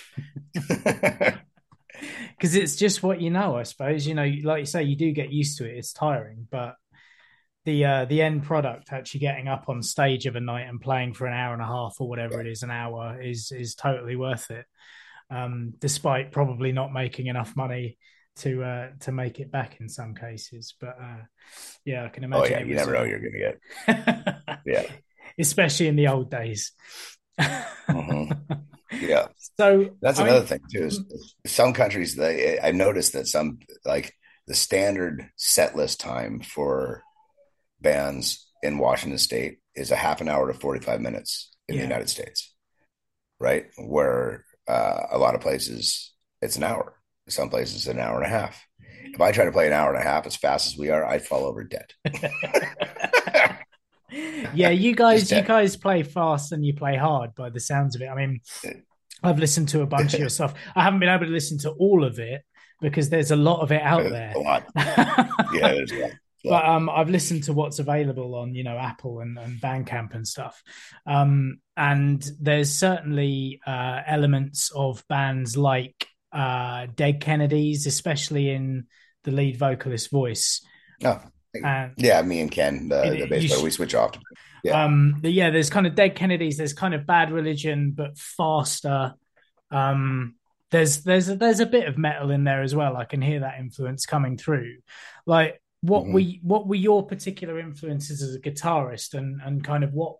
Because it's just what you know, I suppose. You know, like you say, you do get used to it. It's tiring, but the uh, the end product, actually getting up on stage of a night and playing for an hour and a half or whatever it is, an hour is is totally worth it. Um, despite probably not making enough money to uh, to make it back in some cases. But uh, yeah, I can
Oh
imagine
yeah,
it
you
was
never know
a,
what you're gonna get. Yeah.
especially in the old days.
Hmm. Yeah.
So
That's
I
another
mean,
thing too. Is some countries they I've noticed that some like the standard set list time for bands in Washington State is a half an hour to forty-five minutes in
Yeah.
the United States, right? Where uh, a lot of places it's an hour, some places an hour and a half. If I try to play an hour and a half as fast as we are, I'd fall over dead.
Yeah, you guys, you
dead.
guys play fast and you play hard by the sounds of it. I mean, I've listened to a bunch of your stuff. I haven't been able to listen to all of it because there's a lot of it out there.
A lot. Yeah, there's a lot.
But um, I've listened to what's available on, you know, Apple and, and Bandcamp and stuff. Um, and there's certainly uh, elements of bands like uh, Dead Kennedys, especially in the lead vocalist voice.
Oh, and yeah, me and Ken, the, it, the bass player, we switch off.
Yeah. Um, yeah, there's kind of Dead Kennedys. There's kind of Bad Religion, but faster. Um, there's there's a, there's a bit of metal in there as well. I can hear that influence coming through. Like, what mm-hmm. were what were your particular influences as a guitarist, and and kind of what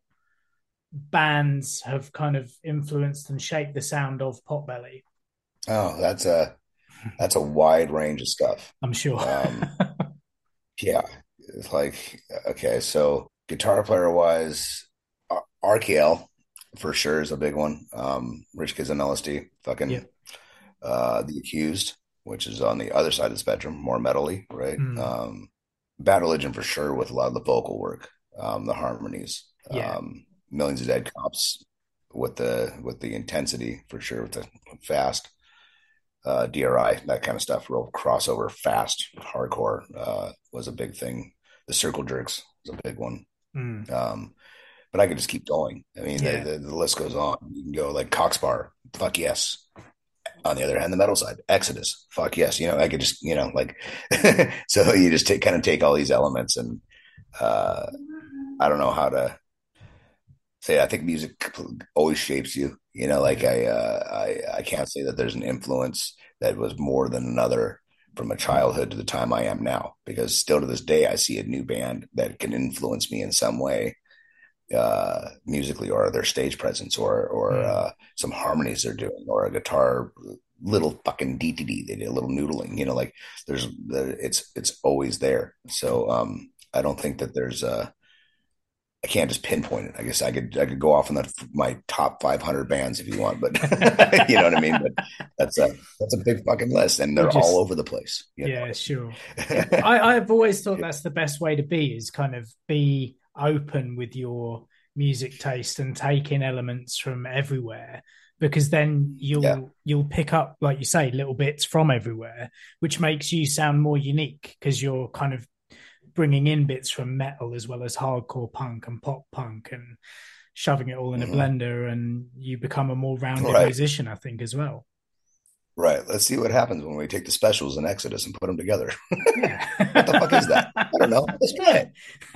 bands have kind of influenced and shaped the sound of Potbelly?
Oh, that's a that's a wide range of stuff.
I'm sure. um,
yeah, it's like okay, so guitar player wise, R K L for sure is a big one. Um, Rich Kids on L S D, fucking yeah. uh, The Accused, which is on the other side of the spectrum, more metally, right? Mm. Um, Bad Religion for sure with a lot of the vocal work, um, the harmonies,
yeah.
um, Millions of Dead Cops with the with the intensity for sure, with the fast uh, D R I, that kind of stuff, real crossover, fast, hardcore uh, was a big thing. The Circle Jerks was a big one.
Mm.
Um, but I could just keep going. I mean, yeah. the, the, the list goes on. You can go like Coxbar, fuck yes. On the other hand, the metal side, Exodus, fuck yes. You know, I could just, you know, like, so you just take, kind of take all these elements and uh, I don't know how to say it. I think music always shapes you. You know, like I, uh, I, I can't say that there's an influence that was more than another from a childhood to the time I am now, because still to this day, I see a new band that can influence me in some way, uh, musically, or their stage presence, or, or, mm. uh, some harmonies they're doing, or a guitar, little fucking D T D. They did a little noodling, you know, like there's the, it's, it's always there. So, um, I don't think that there's a, I can't just pinpoint it. I guess I could I could go off on the, my top five hundred bands if you want, but you know what I mean. But that's a that's a big fucking list, and they're just all over the place.
Yeah, know? Sure. I, I've always thought that's the best way to be, is kind of be open with your music taste and take in elements from everywhere, because then you'll yeah. you'll pick up, like you say, little bits from everywhere, which makes you sound more unique, because you're kind of bringing in bits from metal as well as hardcore punk and pop punk and shoving it all in mm-hmm. a blender, and you become a more rounded right. musician, I think, as well.
Right. Let's see what happens when we take the Specials and Exodus and put them together. Yeah. What the fuck is that? I don't know. Let's try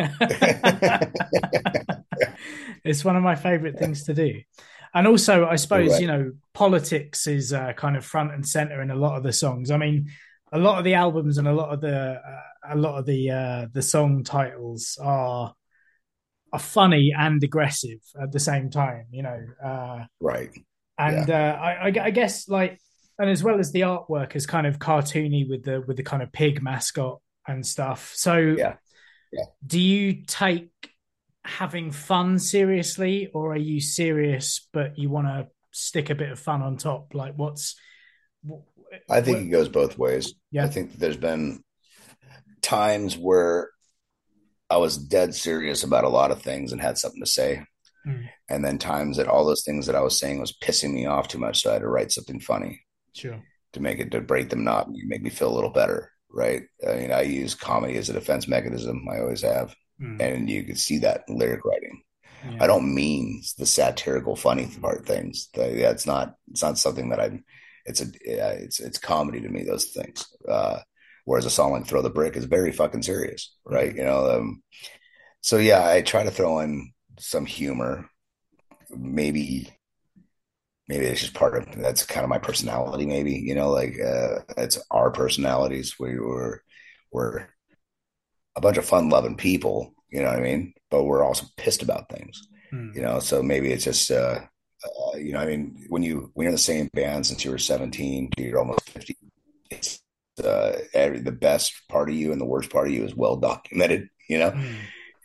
it. It's one of my favorite things to do. And also, I suppose, right. you know, politics is uh, kind of front and center in a lot of the songs. I mean, a lot of the albums and a lot of the uh, a lot of the uh, the song titles are are funny and aggressive at the same time, you know. Uh,
right.
And yeah. uh, I, I guess, like, and as well as the artwork is kind of cartoony with the with the kind of pig mascot and stuff. So,
yeah. Yeah.
do you take having fun seriously, or are you serious but you want to stick a bit of fun on top? Like, what's
I think it goes both ways.
Yeah.
I think there's been times where I was dead serious about a lot of things and had something to say.
Mm.
And then times that all those things that I was saying was pissing me off too much. So I had to write something funny.
Sure.
To make it, to break the monotony, make me feel a little better. Right. I mean, I use comedy as a defense mechanism. I always have.
Mm.
And you can see that in lyric writing.
Yeah.
I don't mean the satirical, funny part things. That's not, it's not something that I'm, It's a yeah, it's it's comedy to me, those things. Uh, whereas a song like "Throw the Brick" is very fucking serious, right? You know. Um, so yeah, I try to throw in some humor. Maybe, maybe it's just part of that's kind of my personality. Maybe, you know, like uh, it's our personalities. We were we're a bunch of fun-loving people, you know what I mean? But we're also pissed about things,
mm.
you know. So maybe it's just. Uh, Uh, you know, I mean, when you when you're in the same band since you were seventeen, you're almost fifty. It's uh, every, the best part of you and the worst part of you is well documented. You know,
mm.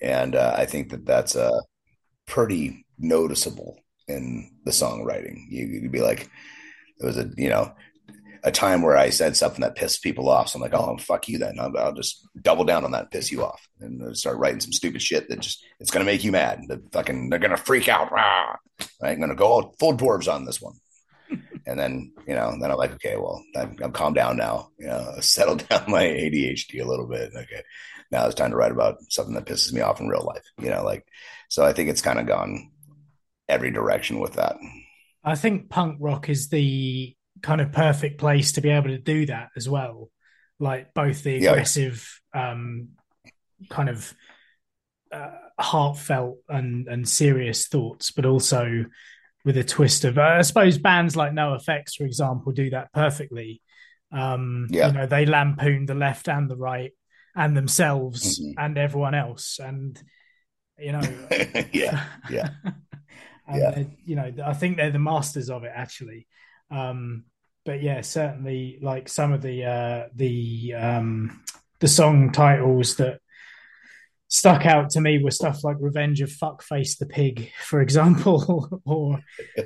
and uh, I think that that's uh, pretty noticeable in the songwriting. You, you'd be like, it was a you know a time where I said something that pissed people off. So I'm like, oh, fuck you then. I'll, I'll just double down on that and piss you off and start writing some stupid shit that just, it's going to make you mad. The fucking, they're going to freak out. Rah! I'm going to go full dwarves on this one. And then, you know, then I'm like, okay, well, I'm, I'm calmed down now. You know, settled down my A D H D a little bit. Okay. Now it's time to write about something that pisses me off in real life, you know, like, so I think it's kind of gone every direction with that.
I think punk rock is the kind of perfect place to be able to do that as well. Like both the aggressive, yeah. um, kind of uh, heartfelt and, and serious thoughts, but also with a twist of, uh, I suppose bands like NoFX, for example, do that perfectly. Um, yeah. You know, they lampoon the left and the right and themselves mm-hmm. and everyone else. And, you know,
yeah, yeah.
and yeah. you know, I think they're the masters of it actually. Um, but yeah, certainly like some of the, uh, the, um, the song titles that stuck out to me were stuff like Revenge of Fuckface the Pig, for example, or,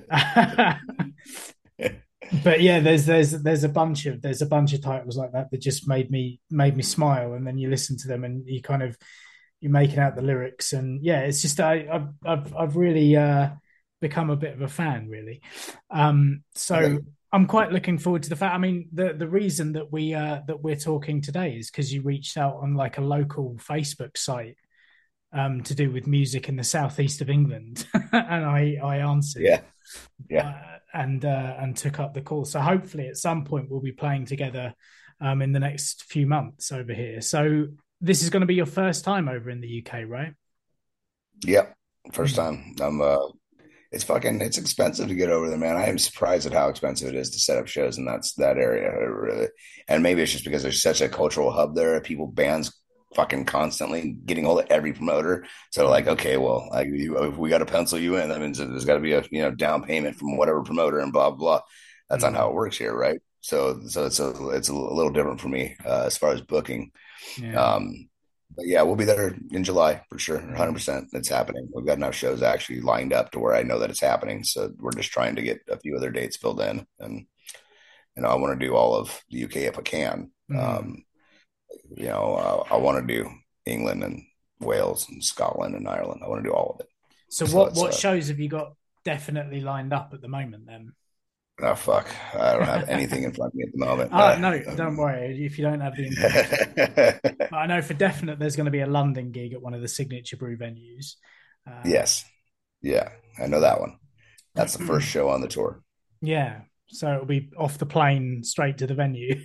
but yeah, there's, there's, there's a bunch of, there's a bunch of titles like that that just made me, made me smile. And then you listen to them and you kind of, you're making out the lyrics and yeah, it's just, I, I've, I've, I've really, uh, become a bit of a fan really. Um, so okay. I'm quite looking forward to the fact, I mean, the, the reason that we, uh, that we're talking today is because you reached out on like a local Facebook site um, to do with music in the southeast of England. and I, I answered.
Yeah. Yeah.
Uh, and, uh, and took up the call. So hopefully at some point we'll be playing together um, in the next few months over here. So this is going to be your first time over in the U K, right?
Yep. First time. I'm, uh, It's fucking, it's expensive to get over there, man. I am surprised at how expensive it is to set up shows in that, that area. Really. And maybe it's just because there's such a cultural hub there. People, bands fucking constantly getting hold of every promoter. So like, okay, well, like, you, if we got to pencil you in, that means there's got to be a, you know, down payment from whatever promoter and blah, blah. That's mm-hmm. not how it works here. Right. So, so it's a, it's a little different for me uh, as far as booking. Yeah. Um, But yeah, we'll be there in July for sure. one hundred percent. It's happening. We've got enough shows actually lined up to where I know that it's happening. So we're just trying to get a few other dates filled in. And, you know, I want to do all of the U K if I can. Mm-hmm. Um, you know, uh, I want to do England and Wales and Scotland and Ireland. I want to do all of it.
So, so what, what uh, shows have you got definitely lined up at the moment then?
Oh, fuck. I don't have anything in front of me at the moment.
Oh, uh, no, don't worry if you don't have the information. I know for definite there's going to be a London gig at one of the Signature Brew venues.
Uh, yes. Yeah, I know that one. That's the first show on the tour.
Yeah. So it'll be off the plane straight to the venue.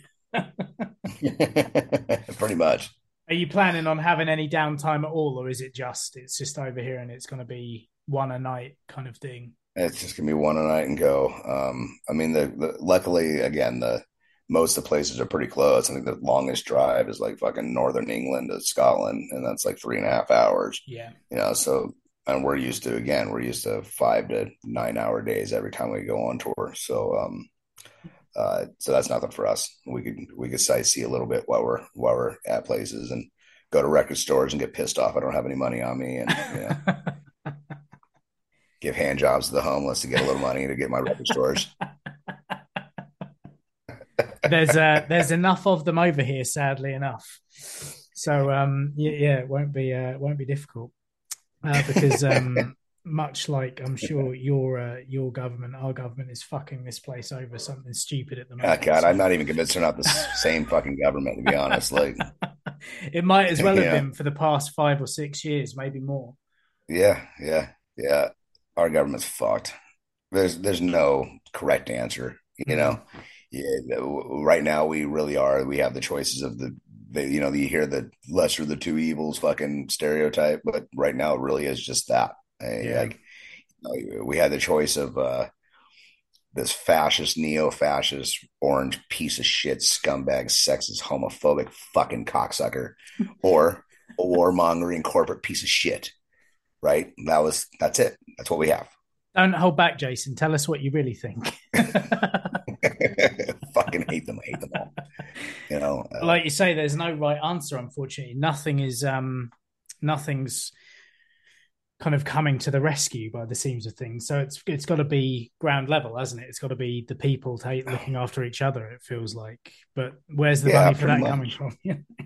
Pretty much.
Are you planning on having any downtime at all, or is it just, it's just over here and it's going to be one a night kind of thing?
It's just gonna be one a night and go. Um, I mean, the, the luckily again, the most of the places are pretty close. I think the longest drive is like fucking northern England to Scotland, and that's like three and a half hours.
Yeah,
you know. So, and we're used to again, we're used to five to nine hour days every time we go on tour. So, um, uh, so that's nothing for us. We could we could sightsee a little bit while we're while we're at places and go to record stores and get pissed off I don't have any money on me, and you know. Give hand jobs to the homeless to get a little money to get my record stores.
there's uh, there's enough of them over here, sadly enough. So um, yeah, yeah, it won't be uh, won't be difficult uh, because um, much like I'm sure your uh, your government, our government is fucking this place over something stupid at the moment.
Oh, God, so. I'm not even convinced they're not the same fucking government, to be honest. Like,
it might as well have yeah. been for the past five or six years, maybe more.
Yeah, yeah, yeah. Our government's fucked. There's there's no correct answer, you know. Yeah, right now we really are. We have the choices of the, the, you know, you hear the lesser of the two evils fucking stereotype, but right now it really is just that. Yeah. Like, you know, we had the choice of uh, this fascist, neo-fascist, orange piece of shit, scumbag, sexist, homophobic, fucking cocksucker, or a warmongering corporate piece of shit. Right. That was, that's it. That's what we have.
Don't hold back, Jason. Tell us what you really think.
Fucking hate them. I hate them all. You know,
uh, like you say, there's no right answer, unfortunately. Nothing is, um, nothing's kind of coming to the rescue by the seams of things. So it's it's got to be ground level, hasn't it? It's got to be the people take, looking after each other, it feels like. But where's the
Yeah,
money for that
much.
coming from?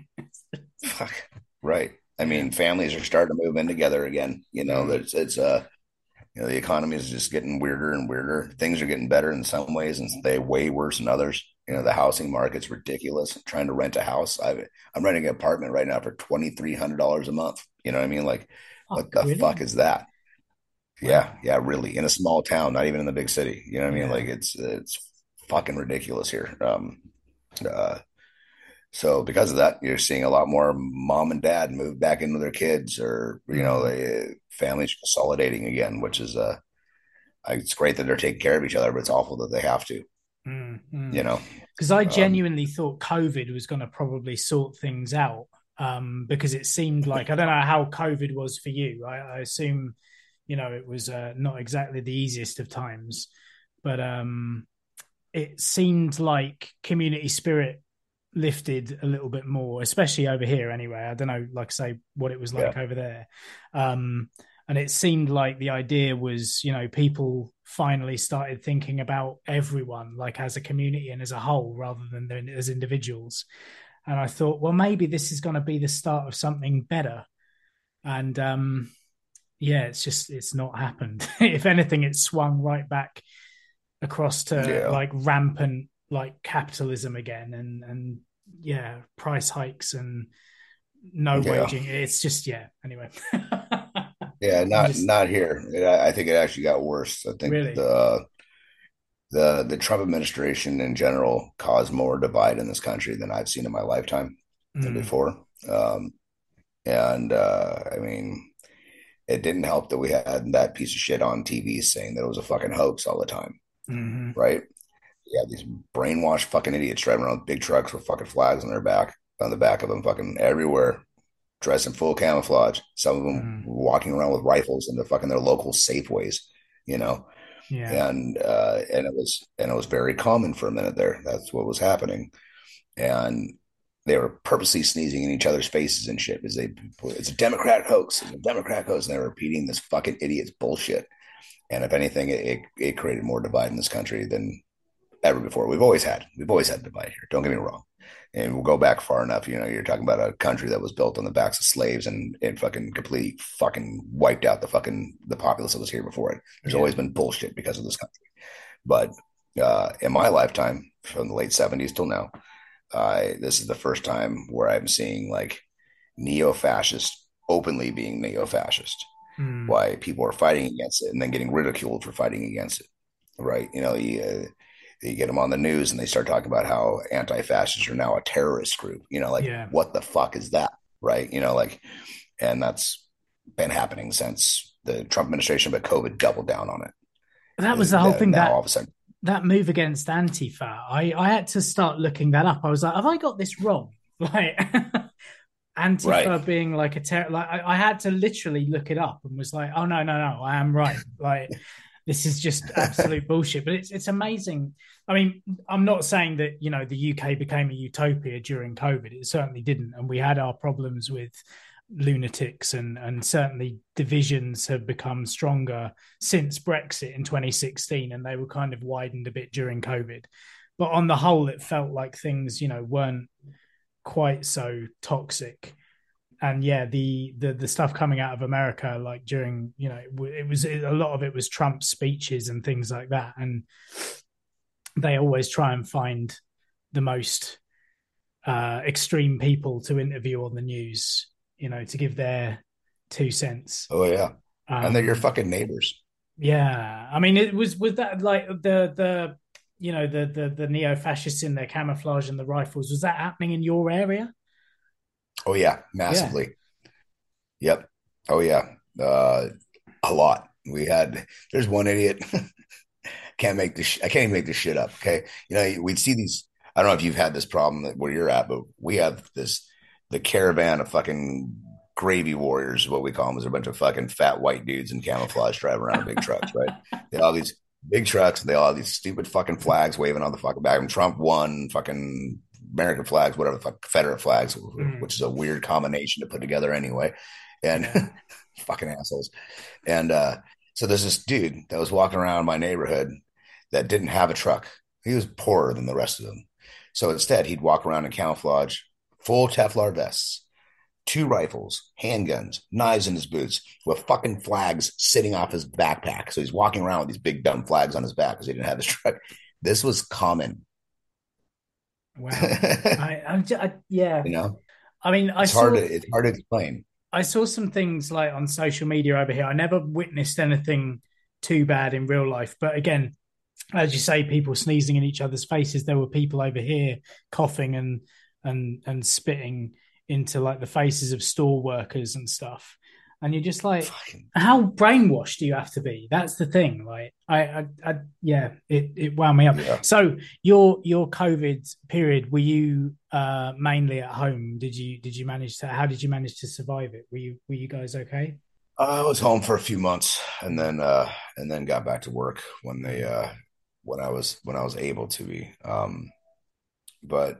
Fuck. Right. I mean, families are starting to move in together again. You know, it's, it's uh, you know, the economy is just getting weirder and weirder. Things are getting better in some ways and they way worse in others. You know, the housing market's ridiculous. Trying to rent a house. I, I'm renting an apartment right now for twenty-three hundred dollars a month. You know what I mean? Like, fuck, what the really? fuck is that? Wow. Yeah. Yeah. Really. In a small town, not even in the big city. You know what I mean? Yeah. Like it's, it's fucking ridiculous here. Um, uh, So because of that, you're seeing a lot more mom and dad move back into their kids, or you know, they, families consolidating again, which is uh, it's great that they're taking care of each other, but it's awful that they have to. Mm-hmm. You know,
because I genuinely um, thought COVID was going to probably sort things out, um, because it seemed like, I don't know how COVID was for you. I, I assume, you know, it was uh, not exactly the easiest of times, but um, it seemed like community spirit lifted a little bit more, especially over here anyway. I don't know, like I say, what it was like yeah. over there. Um, and it seemed like the idea was, you know, people finally started thinking about everyone, like as a community and as a whole, rather than as individuals. And I thought, well, maybe this is going to be the start of something better. And um, yeah, it's just, it's not happened. If anything, it's swung right back across to yeah. like rampant, like capitalism again, and and yeah, price hikes and no yeah. waging. It's just yeah. Anyway,
yeah, not just, not here. I think it actually got worse. I think
really?
the the the Trump administration in general caused more divide in this country than I've seen in my lifetime mm. than before. Um, and uh, I mean, it didn't help that we had that piece of shit on T V saying that it was a fucking hoax all the time, mm-hmm. right? Yeah, these brainwashed fucking idiots driving around with big trucks with fucking flags on their back, on the back of them, fucking everywhere, dressed in full camouflage. Some of them mm. walking around with rifles into fucking their local Safeways, you know. Yeah. And uh, and it was and it was very common for a minute there. That's what was happening, and they were purposely sneezing in each other's faces and shit. Because they, it's a Democrat hoax, it's a Democrat hoax, and they were repeating this fucking idiot's bullshit. And if anything, it it created more divide in this country than ever before. We've always had, we've always had divide here. Don't get me wrong. And we'll go back far enough. You know, you're talking about a country that was built on the backs of slaves and it fucking completely fucking wiped out the fucking, the populace that was here before it. There's yeah. always been bullshit because of this country. But uh, in my lifetime, from the late seventies till now, uh, this is the first time where I'm seeing like neo-fascist openly being neo-fascist. Mm. Why people are fighting against it and then getting ridiculed for fighting against it. Right. You know, you, uh, you get them on the news and they start talking about how anti-fascists are now a terrorist group, you know, like yeah. what the fuck is that? Right. You know, like, and that's been happening since the Trump administration, but COVID doubled down on it.
That was the whole thing, that all of a sudden, that move against Antifa. I, I had to start looking that up. I was like, have I got this wrong? Like Antifa right. being like a terror, like I, I had to literally look it up and was like, oh no, no, no, I am right. Like, this is just absolute bullshit. But it's it's amazing. I mean, I'm not saying that, you know, the U K became a utopia during COVID. It certainly didn't. And we had our problems with lunatics and, and certainly divisions have become stronger since Brexit in twenty sixteen. And they were kind of widened a bit during COVID. But on the whole, it felt like things, you know, weren't quite so toxic. And yeah, the, the the stuff coming out of America, like during, you know, it was a lot of it was Trump's speeches and things like that. And they always try and find the most uh, extreme people to interview on the news, you know, to give their two cents.
Oh yeah, um, and they're your fucking neighbors.
Yeah, I mean, it was was that like the the you know the the the neo-fascists in their camouflage and the rifles. Was that happening in your area?
Oh yeah, massively. Yeah. Yep. Oh yeah, uh, a lot. We had. There's one idiot. can't make this. I can't even make this shit up. Okay, you know, we'd see these. I don't know if you've had this problem where you're at, but we have this the caravan of fucking gravy warriors, is what we call them. Is a bunch of fucking fat white dudes in camouflage driving around big trucks, right? They all these big trucks. They all have these stupid fucking flags waving on the fucking back. And Trump won fucking American flags, whatever the fuck, Confederate flags, mm. which is a weird combination to put together anyway. and
Yeah.
fucking assholes. And uh, so there's this dude that was walking around my neighborhood that didn't have a truck. He was poorer than the rest of them. So instead, he'd walk around in camouflage, full Teflon vests, two rifles, handguns, knives in his boots, with fucking flags sitting off his backpack. So he's walking around with these big dumb flags on his back because he didn't have his truck. This was common.
Wow. I, I'm just, I, yeah.
You know,
I mean, I
it's hard
saw
to it's hard to explain.
I saw some things like on social media over here. I never witnessed anything too bad in real life, but again, as you say, people sneezing in each other's faces. There were people over here coughing and and and spitting into like the faces of store workers and stuff. And you're just like,
Fucking,
how brainwashed do you have to be? That's the thing. Like, I, I, I yeah, it it wound me up.
yeah.
So your your COVID period, were you uh, mainly at home? Did you did you manage to? How did you manage to survive it? Were you were you guys okay?
I was home for a few months and then uh and then got back to work when they uh when I was when I was able to be. Um but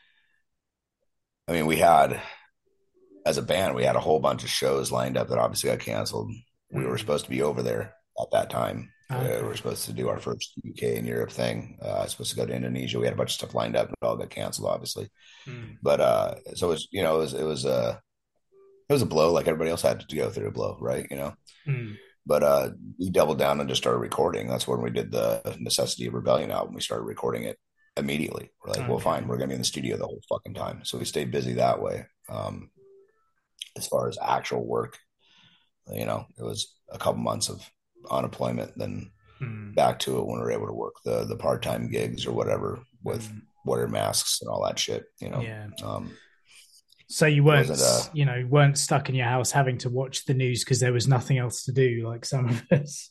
I mean we had as a band we had a whole bunch of shows lined up that obviously got canceled. We were
Mm.
supposed to be over there at that time. Uh, we were
Okay.
supposed to do our first U K and Europe thing. Uh, I was supposed to go to Indonesia. We had a bunch of stuff lined up and it all got canceled, obviously.
Mm.
But uh so it was, you know, it was it was uh it was a blow like everybody else had to go through a blow, right? You know.
Mm.
But uh, we doubled down and just started recording. That's when we did the Necessity of Rebellion album. We started recording it immediately. We're like, well,
Okay.
fine, we're going to be in the studio the whole fucking time. So we stayed busy that way. Um, as far as actual work, you know, it was a couple months of unemployment, then
Mm.
back to it when we were able to work the the part time gigs or whatever with
Mm.
wear masks and all that shit. You know,
Yeah.
um,
So you
it
weren't,
wasn't a
you know, weren't stuck in your house having to watch the news because there was nothing else to do, like some of us.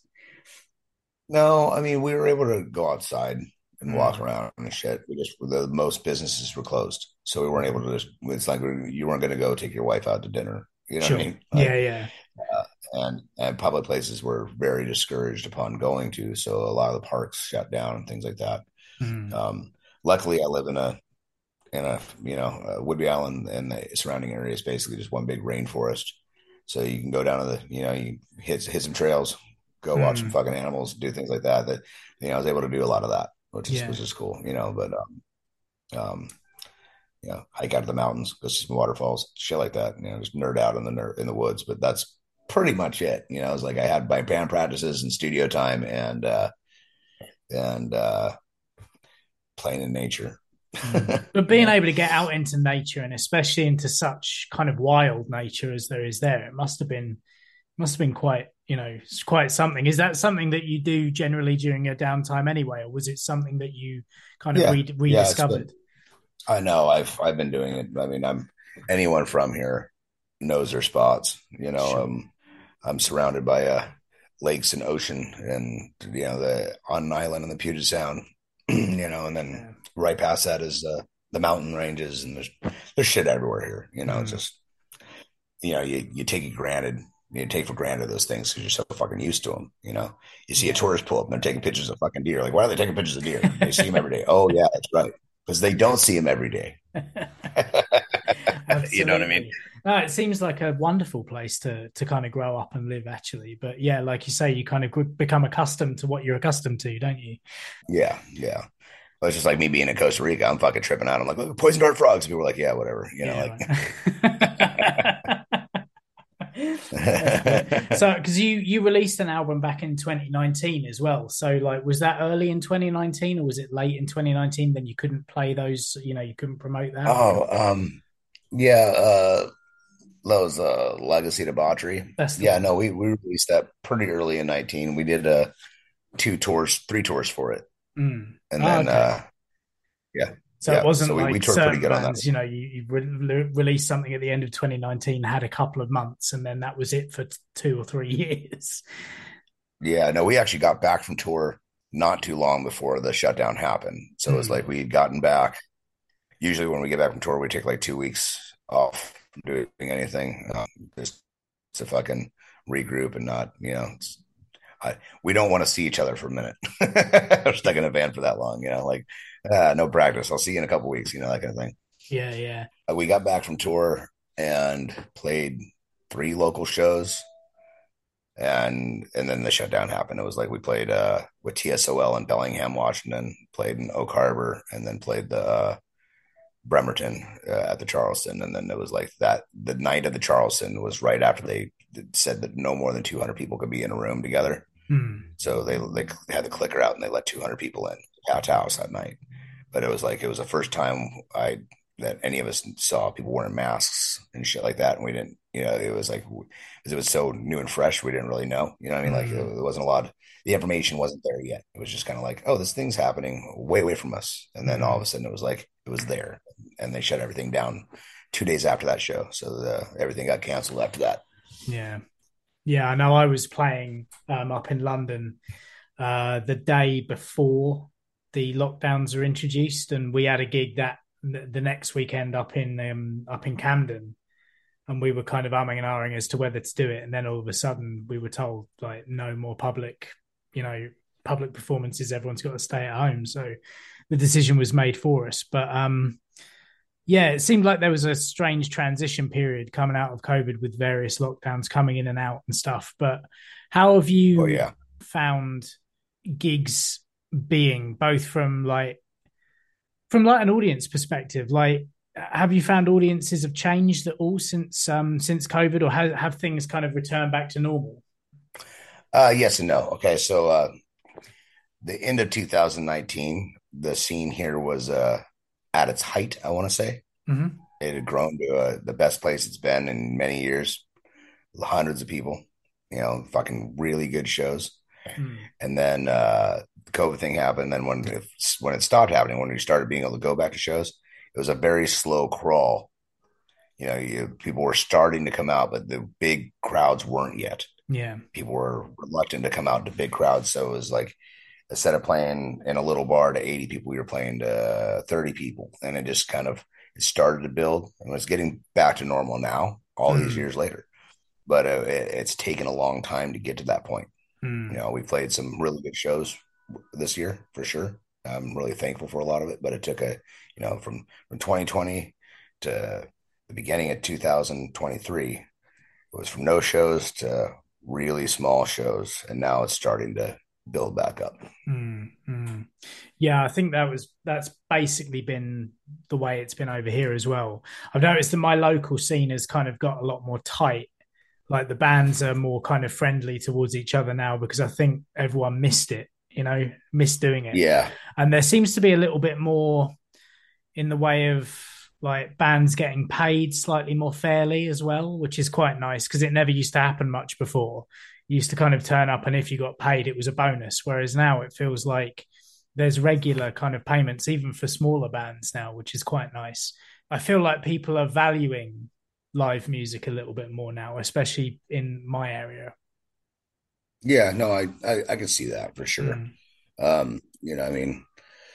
no. I mean, we were able to go outside and walk
Mm.
around and shit. We just the most businesses were closed, so we weren't able to just. It's like you weren't going to go take your wife out to dinner. You know what I
Sure.
mean?
Yeah,
Like,
yeah.
uh, and and public places were very discouraged upon going to. So a lot of the parks shut down and things like that.
Mm.
Um, luckily, I live in a in a you know uh, Woodby Island and the surrounding area is basically just one big rainforest. So you can go down to the you know you hit hit some trails, go watch some
Mm.
fucking animals, do things like that. That you know I was able to do a lot of that, which is
Yeah.
which is cool. You know, but um, um you know hike out to the mountains, go see some waterfalls, shit like that. You know, just nerd out in the ner- in the woods. But that's pretty much it. You know, it's like I had my band practices and studio time and uh and uh playing in nature.
Mm. But being
Yeah.
able to get out into nature and especially into such kind of wild nature as there is there, it must have been must have been quite, you know, it's quite something. Is that something that you do generally during your downtime anyway, or was it something that you kind of
Yeah.
re-
Yeah. It's been,
rediscovered?
I know I've, I've been doing it. I mean, I'm anyone from here knows their spots, you know,
Sure.
um, I'm surrounded by, uh, lakes and ocean and, you know, the on an island in the Puget Sound, you know, and then
Yeah.
right past that is, uh, the mountain ranges and there's, there's shit everywhere here, you know, it's
Mm.
just, you know, you, you take it granted. You take for granted those things because you're so fucking used to them. You know, you see a
Yeah.
tourist pull up and they're taking pictures of fucking deer. Like, why are they taking pictures of deer? They see them every day. Oh yeah, that's right. Because they don't see them every day. You know what I mean?
Absolutely. No, it seems like a wonderful place to to kind of grow up and live, actually. But yeah, like you say, you kind of become accustomed to what you're accustomed to, don't you?
Yeah, yeah. But it's just like me being in Costa Rica. I'm fucking tripping out. I'm like, look, poison dart frogs. People were like, yeah, whatever. You know, like.
Yeah. Like... That's good. So, because you you released an album back in twenty nineteen as well. So, like, was that early in twenty nineteen or was it late in twenty nineteen? Then you couldn't play those. You know, you couldn't promote that.
Oh, um, yeah. Uh, that was uh, Legacy Debauchery.
That's the
Yeah,
one.
no, we we released that pretty early in nineteen. We did uh two tours, three tours for it,
Mm.
and
Oh,
then
okay.
uh, yeah,
So it
yeah.
wasn't
So we we
like
toured pretty
certain
good on that.
bands, you know, you, you re- released something at the end of twenty nineteen, had a couple of months, and then that was it for t- two or three years.
Yeah, no, we actually got back from tour not too long before the shutdown happened. So it was
Mm.
like we had gotten back. Usually, when we get back from tour, we take like two weeks off from doing anything, um, just to fucking regroup and not, you know, it's, I, we don't want to see each other for a minute. We're stuck in a van for that long, you know, like uh, no practice. I'll see you in a couple weeks, you know, that kind of thing.
Yeah, yeah.
Uh, we got back from tour and played three local shows, and and then the shutdown happened. It was like we played uh, with T S O L in Bellingham, Washington, played in Oak Harbor, and then played the uh, Bremerton uh, at the Charleston. And then it was like that. The night of the Charleston was right after they said that no more than two hundred people could be in a room together.
Hmm.
So they they had the clicker out and they let two hundred people in Couch House that night. But it was like it was the first time I that any of us saw people wearing masks and shit like that, and we didn't. You know, it was like it was so new and fresh, we didn't really know. You know what I mean? Like
Mm.
it, it wasn't a lot. Of, the information wasn't there yet. It was just kind of like, oh, this thing's happening way away from us, and then all of
Mm.
a sudden it was like it was there, and they shut everything down two days after that show. So the, everything got canceled after that.
Yeah. Yeah, I know I was playing um, up in London uh, the day before the lockdowns were introduced, and we had a gig that the next weekend up in um, up in Camden, and we were kind of umming and ahhing as to whether to do it, and then all of a sudden we were told like no more public, you know, public performances. Everyone's got to stay at home, so the decision was made for us. But um, yeah, it seemed like there was a strange transition period coming out of COVID with various lockdowns coming in and out and stuff. But how have
Oh
you
yeah.
found gigs being both from like from like an audience perspective? Like, have you found audiences have changed at all since um since COVID, or have, have things kind of returned back to normal?
Uh, yes and no. Okay, so uh, the end of two thousand nineteen, the scene here was uh, at its height. I want to say
Mm-hmm.
it had grown to uh, the best place it's been in many years. Hundreds of people, you know, fucking really good shows.
Mm.
And then uh, the COVID thing happened. Then when it, when it stopped happening, when we started being able to go back to shows, it was a very slow crawl. You know, you, people were starting to come out, but the big crowds weren't yet.
Yeah.
People were reluctant to come out to big crowds. So it was like instead of playing in a little bar to eighty people, we were playing to thirty people. And it just kind of it started to build and it's getting back to normal now, all these
Mm.
years later. But uh, it, it's taken a long time to get to that point. You
Mm.
know, we played some really good shows this year for sure. I'm really thankful for a lot of it, but it took a, you know, from, from twenty twenty to the beginning of two thousand twenty-three, it was from no shows to really small shows. And now it's starting to build back up.
Mm. Mm. Yeah, I think that was that's basically been the way it's been over here as well. I've noticed that my local scene has kind of got a lot more tight. Like the bands are more kind of friendly towards each other now because I think everyone missed it, you know, missed doing it.
Yeah.
And there seems to be a little bit more in the way of like bands getting paid slightly more fairly as well, which is quite nice because it never used to happen much before. You used to kind of turn up and if you got paid, it was a bonus. Whereas now it feels like there's regular kind of payments, even for smaller bands now, which is quite nice. I feel like people are valuing live music a little bit more now, especially in my area.
Yeah. No, I, I, I can see that for sure.
Mm.
Um, you know, I mean,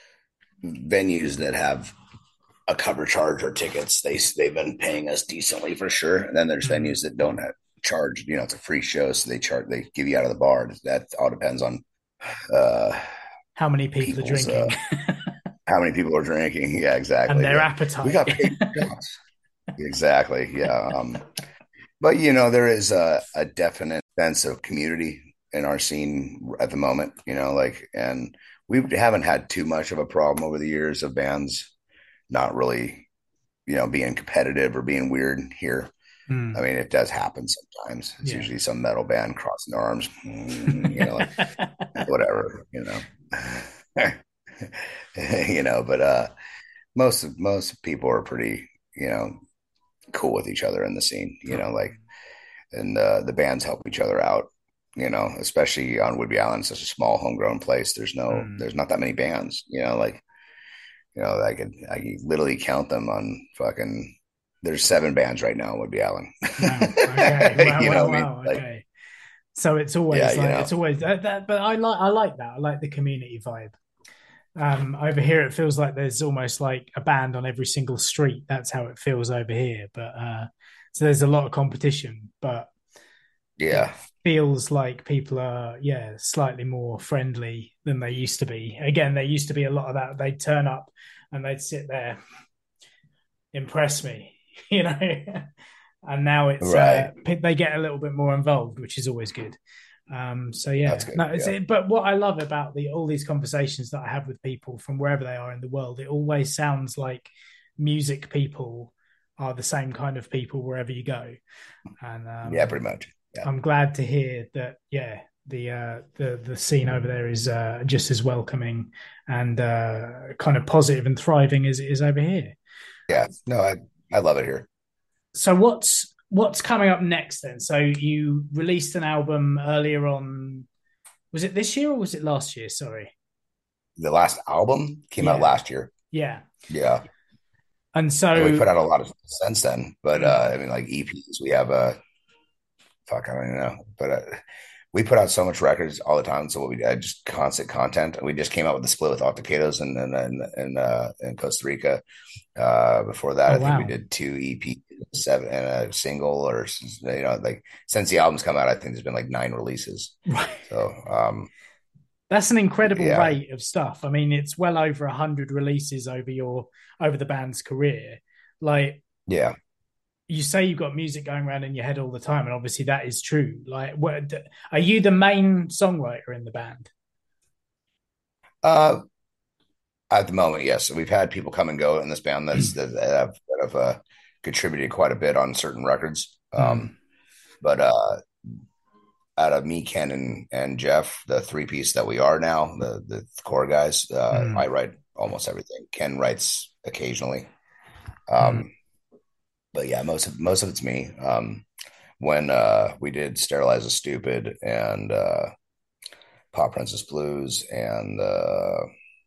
venues that have a cover charge or tickets, they they've been paying us decently for sure. And then there's
Mm.
venues that don't have charge. You know, it's a free show, so they charge. They give you out of the bar. That all depends on uh,
How many people are
people's uh,
drinking
how many people are drinking. Yeah,
and
exactly.
their
Yeah, we
appetite?
got paid for shots. Exactly. Yeah. Um, but you know, there is a, a definite sense of community in our scene at the moment. You know, like, and we haven't had too much of a problem over the years of bands not really, you know, being competitive or being weird here.
Mm.
I mean, it does happen sometimes. It's
Yeah.
usually some metal band crossing their arms, mm, you know, like, whatever, you know, you know. But uh, most most people are pretty, you know, cool with each other in the scene, you know, like, and uh, the bands help each other out. You know, especially on Whidbey Island, such a small homegrown place. There's no,
Mm.
there's not that many bands. You know, like you know, I could I could literally count them on fucking. There's seven bands right now in Whidbey Island.
Wow. Okay. Wow.
You
Wow.
know what I mean?
Wow.
Like,
Okay. So it's always
yeah,
like
you know,
it's always that, that, but I like I like that. I like the community vibe. Um, over here, it feels like there's almost like a band on every single street. That's how it feels over here. But uh, so there's a lot of competition, but it
yeah,
feels like people are, yeah, slightly more friendly than they used to be. Again, there used to be a lot of that. They'd turn up and they'd sit there, impress me, you know. and now it's uh,
Right.
they get a little bit more involved, which is always good. Um, so
That's
yeah,
good.
no, it's
Yeah.
it, but what I love about the all these conversations that I have with people from wherever they are in the world, it always sounds like music people are the same kind of people wherever you go, and
Yeah,
um,
pretty much. Yeah.
I'm glad to hear that. Yeah, the uh, the the scene over there is uh, just as welcoming and uh, kind of positive and thriving as it is over here.
Yeah. No, I, I love it here.
So what's what's coming up next then? So you released an album earlier on. Was it this year or was it last year? Sorry.
The last album came out
Yeah,
last year.
yeah.
Yeah.
And
And we
so,
put out a lot of stuff since then. But uh,
mm,
I mean, like E Ps, we have a fuck, I don't even know. But uh, we put out so much records all the time. So what we did, just constant content. And we just came out with the split with Octacados and and and in, uh, in Costa Rica. Uh, before that,
oh
I think we
wow,
did two E Ps, seven and a single, or you know, like since the album's come out, I think there's been like nine releases.
right.
So um,
That's an incredible
yeah,
rate of stuff. I mean, it's well over a hundred releases over your over the band's career. Like
yeah.
you say, you've got music going around in your head all the time, and obviously that is true. Like, what are you the main songwriter in the band?
Uh, at the moment, yes. We've had people come and go in this band that's that have, that have uh, contributed quite a bit on certain records. Um,
Mm,
but uh, out of me, Ken, and, and Jeff, the three piece that we are now, the the core guys, uh, I
mm,
write almost everything. Ken writes occasionally.
mm,
Um, but yeah, most of most of it's me. Um, when uh, we did Sterilize the Stupid and uh, Pop Princess Blues and uh,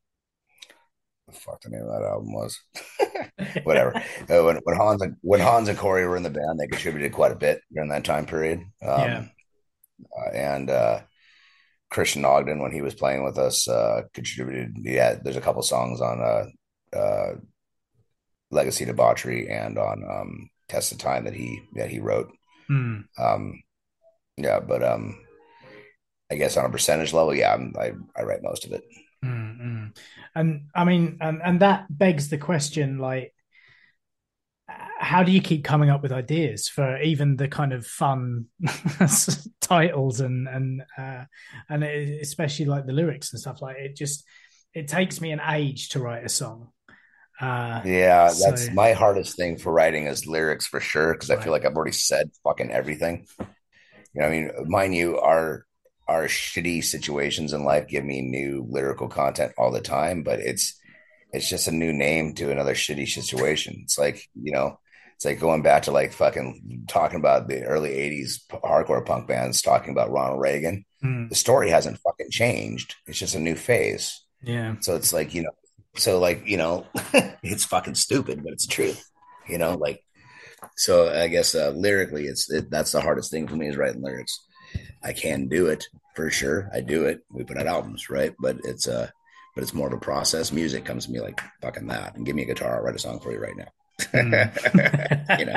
the fuck the name of that album was. Whatever. Uh, when when Hans and when Hans and Corey were in the band, they contributed quite a bit during that time period.
yeah.
Um, uh, and uh, Christian Ogden, when he was playing with us, uh, contributed. Yeah, there's a couple songs on uh, uh, Legacy Debauchery and on um, Test of Time that he that he wrote.
Mm.
Um, yeah, but um, I guess on a percentage level, yeah, I'm, I I write most of it.
Mm-mm. And I mean, and and that begs the question, like, how do you keep coming up with ideas for even the kind of fun titles and and uh, and it, especially like the lyrics and stuff like it just it takes me an age to write a song. Uh,
Yeah,
so
that's my hardest thing for writing is lyrics for sure because I feel
right,
like I've already said fucking everything. You know, I mean, mind you, our our shitty situations in life give me new lyrical content all the time, but it's it's just a new name to another shitty situation. It's like, you know, it's like going back to like fucking talking about the early eighties hardcore punk bands talking about Ronald Reagan.
mm,
The story hasn't fucking changed. It's just a new phase.
yeah,
So it's like, you know, so like, you know, it's fucking stupid, but it's true. You know, like so I guess uh, lyrically, it's it, that's the hardest thing for me is writing lyrics. I can do it for sure. I do it. We put out albums, right? But it's uh, but it's more of a process. Music comes to me like fucking that, and give me a guitar. I'll write a song for you right
mm.
now. You know,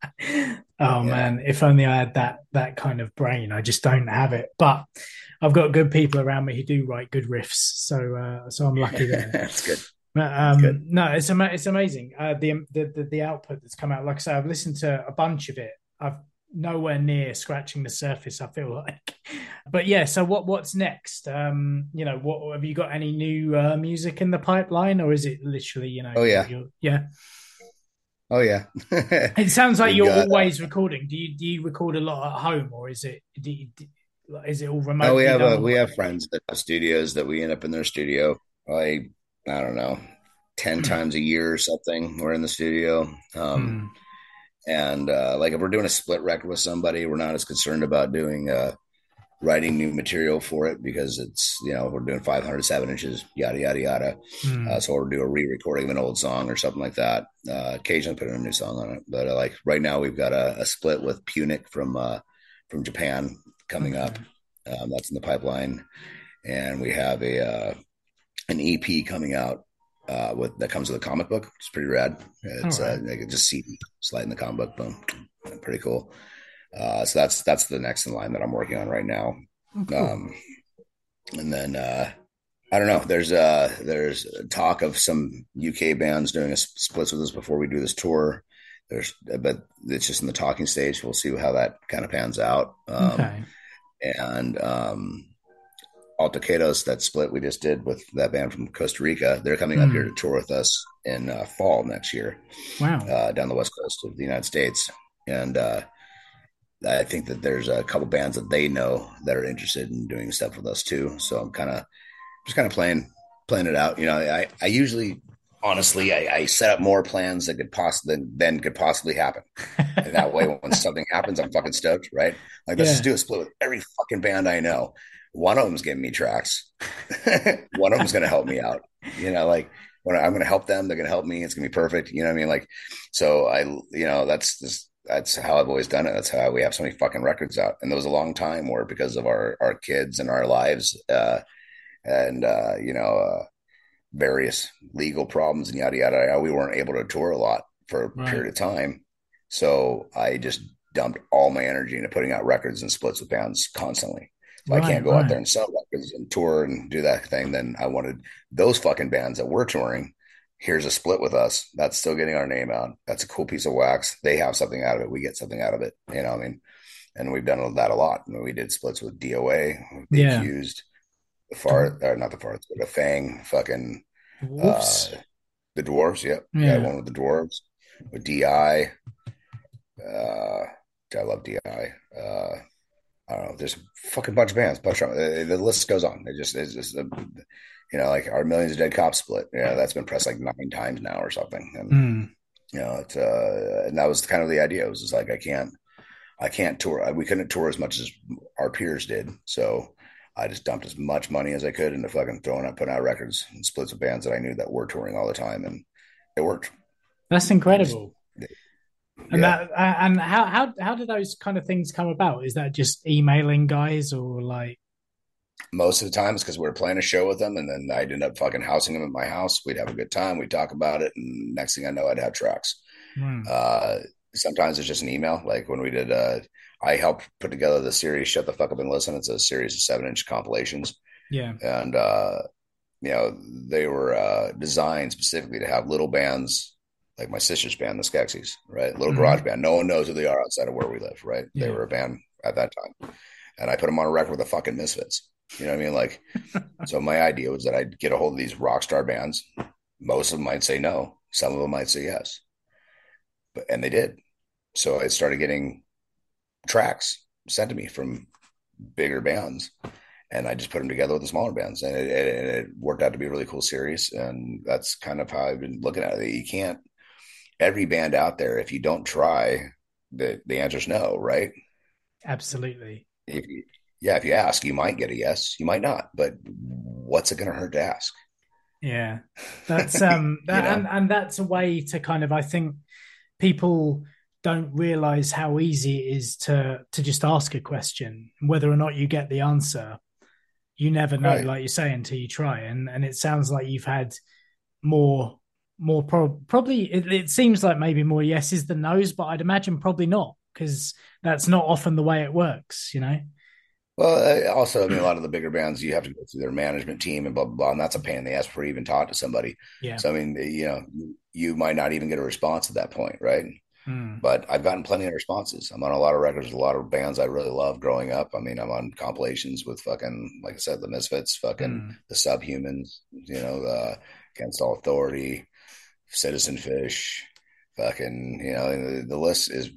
Oh
yeah,
man, if only I had that that kind of brain. I just don't have it, but I've got good people around me who do write good riffs, so uh, so I'm lucky there.
that's good.
But,
That's good.
um, no, it's ama- it's amazing. Uh, the, the the the output that's come out. Like I say, I've listened to a bunch of it. I've nowhere near scratching the surface. I feel like, but yeah. So what what's next? Um, you know, what have you got any new uh, music in the pipeline, or is it literally, you know,
Oh
you're
yeah,
you're yeah.
oh yeah.
It sounds like
We've
you're
got. Uh,
always recording. Do you do you record a lot at home, or is it do you, do, is it all
oh, we
remotely
have a
done?
we have friends that have studios that we end up in their studio. Like I don't know, ten times a year or something. We're in the studio. Um,
Hmm.
And uh, like if we're doing a split record with somebody, we're not as concerned about doing uh, writing new material for it because it's, you know, we're doing five hundred seven inches, yada, yada, yada. Uh,
Hmm.
so we'll do a re-recording of an old song or something like that. Uh, occasionally put in a new song on it. But uh, like right now we've got a, a split with Punic from, uh, from Japan coming up.
Okay.
Um, that's in the pipeline. And we have a, uh, an E P coming out uh, with that comes with a comic book. It's pretty rad.
All
It's uh,
right.
like just C D slide in the comic book, boom, pretty cool. Uh, so that's that's the next in line that I'm working on right now.
Oh, cool.
Um, and then uh, I don't know. There's uh there's talk of some U K bands doing a splits with us before we do this tour. There's, but it's just in the talking stage. We'll see how that kind of pans out. Um,
Okay.
and um, Altercados, that split we just did with that band from Costa Rica, they're coming up here
Mm.
to tour with us in uh, fall next year,
Wow.
uh, down the west coast of the United States. And uh, I think that there's a couple bands that they know that are interested in doing stuff with us too. So I'm kind of just kind of playing playing it out. You know, I I usually honestly I, I set up more plans that could possibly than, than could possibly happen. And that way, when something happens, I'm fucking stoked, right? Like, let's
Yeah.
just do a split with every fucking band I know. One of them's giving me tracks. One of them's going to help me out. You know, like when I'm going to help them, they're going to help me. It's going to be perfect. You know what I mean? Like, so I, you know, that's just, that's how I've always done it. That's how we have so many fucking records out. And there was a long time where because of our, our kids and our lives, uh, and, uh, you know, uh, various legal problems and yada, yada, yada, we weren't able to tour a lot for a
Right.
period of time. So I just dumped all my energy into putting out records and splits with bands constantly. If I
Right.
can't go
Right.
out there and sell records and tour and do that thing, then I wanted those fucking bands that were touring. Here's a split with us. That's still getting our name out. That's a cool piece of wax. They have something out of it. We get something out of it. You know what I mean? And we've done that a lot. I mean, we did splits with D O A, The
Yeah.
Accused, the Far, or not the Far, but the Fang, fucking uh,
Dwarfs.
the Dwarves. Yep.
Yeah.
Got one with the Dwarves, with D I. Uh, I love D I. Uh, I don't know. There's a fucking bunch of bands. Bunch of, the, the list goes on. It just it's just, you know, like our Millions of Dead Cops split. Yeah, that's been pressed like nine times now or something. And
Mm.
you know, it's uh, and that was kind of the idea. It was just like I can't, I can't tour. We couldn't tour as much as our peers did. So I just dumped as much money as I could into fucking throwing up, putting out records and splits of bands that I knew that were touring all the time, and it worked.
That's incredible.
Just,
And
yeah.
that and how how how do those kind of things come about? Is that just emailing guys or like?
Most of the time it's because we were playing a show with them, and then I'd end up fucking housing them at my house. We'd have a good time. We'd talk about it, and next thing I know, I'd have tracks.
Mm.
Uh, sometimes it's just an email. Like when we did, uh, I helped put together the series "Shut the Fuck Up and Listen." It's a series of seven-inch compilations,
Yeah.
and uh, you know they were uh, designed specifically to have little bands like my sister's band, the Skeksis, right? Little
Mhm.
garage band. No one knows who they are outside of where we live, right? They
Yeah.
were a band at that time, and I put them on a record with the fucking Misfits. You know what I mean? Like, so my idea was that I'd get a hold of these rock star bands. Most of them might say no. Some of them might say yes, but and they did. So I started getting tracks sent to me from bigger bands, and I just put them together with the smaller bands, and it, it, it worked out to be a really cool series. And that's kind of how I've been looking at it. You can't every band out there, if you don't try, the the answer is no, right?
Absolutely.
If you, yeah, if you ask, you might get a yes, you might not, but what's it going to hurt to ask?
Yeah. That's um that,
You know?
and and that's a way to kind of, I think people don't realize how easy it is to to just ask a question. Whether or not you get the answer, you never know,
Right.
like you say, until you try. And and it sounds like you've had more more pro- probably it, it seems like maybe more yeses than nos, but I'd imagine probably not, because that's not often the way it works, you know.
Well, uh, also, I mean, a lot of the bigger bands, you have to go through their management team and blah, blah, blah. And that's a pain in the ass before you even talk to somebody.
Yeah.
So, I mean, you know, you might not even get a response at that point, right?
Mm.
But I've gotten plenty of responses. I'm on a lot of records, a lot of bands I really love growing up. I mean, I'm on compilations with fucking, like I said, the Misfits, fucking
Mm.
the Subhumans, you know, uh, Against All Authority, Citizen Fish, fucking, you know, the, the list is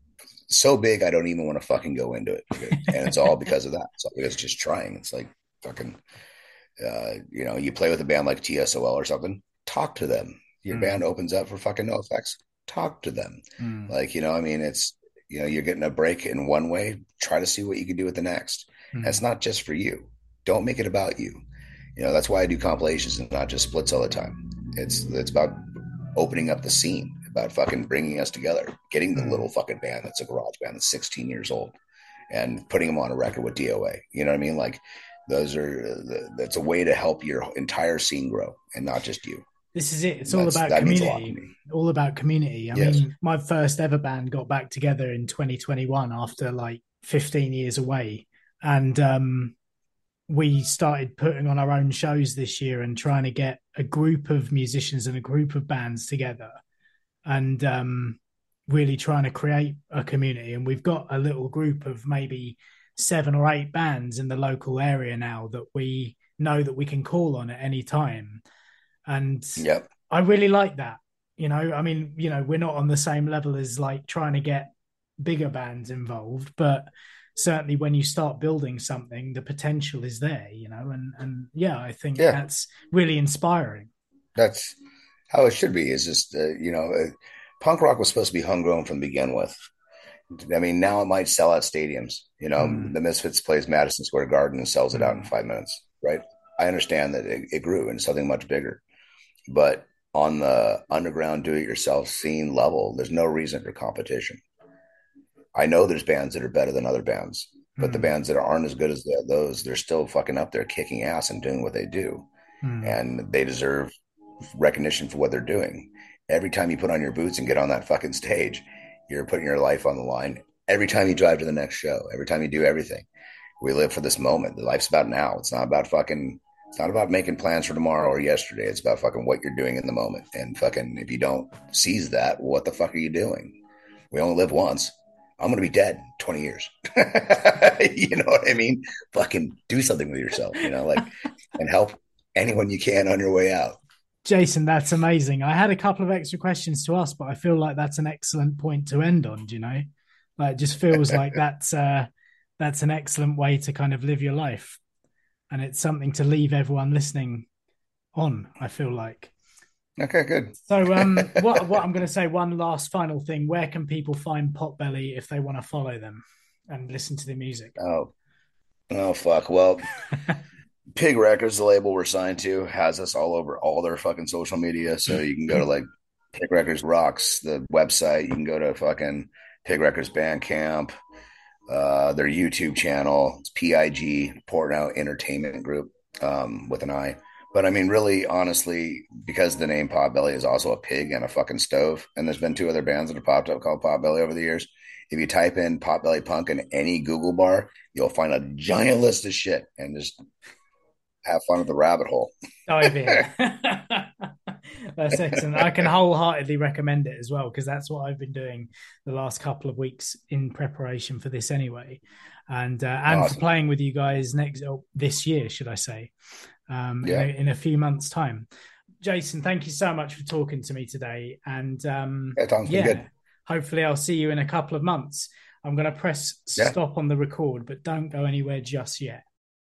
so big I don't even want to fucking go into it. And it's all because of that. So it's just trying. It's like fucking uh, you know, you play with a band like T S O L or something, talk to them. Your
Mm.
band opens up for fucking NoFX, talk to them.
Mm.
Like, you know, I mean, it's, you know, you're getting a break in one way, try to see what you can do with the next.
Mm.
And it's not just for you. Don't make it about you. You know, that's why I do compilations and not just splits all the time. It's it's about opening up the scene, about fucking bringing us together, getting the
Mm.
little fucking band that's a garage band that's sixteen years old and putting them on a record with D O A. You know what I mean? Like those are, that's a way to help your entire scene grow and not just you.
This is it. It's
And
all
that's,
about
that means a lot to
community.
me.
All about community. I
Yes.
mean, my first ever band got back together in twenty twenty-one after like fifteen years away. And um, we started putting on our own shows this year and trying to get a group of musicians and a group of bands together. And um, really trying to create a community. And we've got a little group of maybe seven or eight bands in the local area now that we know that we can call on at any time. And
yep.
I really like that. You know, I mean, you know, we're not on the same level as like trying to get bigger bands involved, but certainly when you start building something, the potential is there, you know, and, and yeah, I think yeah. that's really inspiring.
That's how it should be. Is just, uh, you know, uh, punk rock was supposed to be homegrown from the begin with. I mean, now it might sell out stadiums, you know, mm. the Misfits plays Madison Square Garden and sells it mm. out in five minutes. Right. I understand that it, it grew into something much bigger, but on the underground do-it-yourself scene level, there's no reason for competition. I know there's bands that are better than other bands, but mm. the bands that aren't as good as the, those, they're still fucking up there kicking ass and doing what they do. Mm. And they deserve recognition for what they're doing. Every time you put on your boots and get on that fucking stage, you're putting your life on the line. Every time you drive to the next show, every time you do everything, we live for this moment. The life's about now. It's not about fucking... It's not about making plans for tomorrow or yesterday. It's about fucking what you're doing in the moment. And fucking, if you don't seize that, what the fuck are you doing? We only live once. I'm going to be dead in twenty years. You know what I mean? Fucking do something with yourself, you know, like, and help anyone you can on your way out.
Jason, that's amazing. I had a couple of extra questions to ask, but I feel like that's an excellent point to end on, do you know? Like, it just feels like that's, uh, that's an excellent way to kind of live your life. And it's something to leave everyone listening on, I feel like.
Okay, good.
So um, what, what I'm going to say, one last final thing, where can people find Potbelly if they want to follow them and listen to the music?
Oh, oh fuck. Well, Pig Records, the label we're signed to, has us all over all their fucking social media. So you can go to like Pig Records Rocks, the website. You can go to fucking Pig Records Bandcamp. Uh, their YouTube channel, it's P I G, Portnow Entertainment Group, um, with an I. But I mean, really, honestly, because the name Potbelly is also a pig and a fucking stove, and there's been two other bands that have popped up called Potbelly over the years. If you type in Potbelly Punk in any Google bar, you'll find a giant list of shit and just have fun with the rabbit hole.
Dive in. That's excellent. I can wholeheartedly recommend it as well, because that's what I've been doing the last couple of weeks in preparation for this anyway. And uh, and awesome. For playing with you guys next oh, this year, should I say, um, yeah. in, a, in a few months' time. Jason, thank you so much for talking to me today. And um,
yeah, Tom's been good.
Hopefully I'll see you in a couple of months. I'm going to press
yeah.
stop on the record, but don't go anywhere just yet.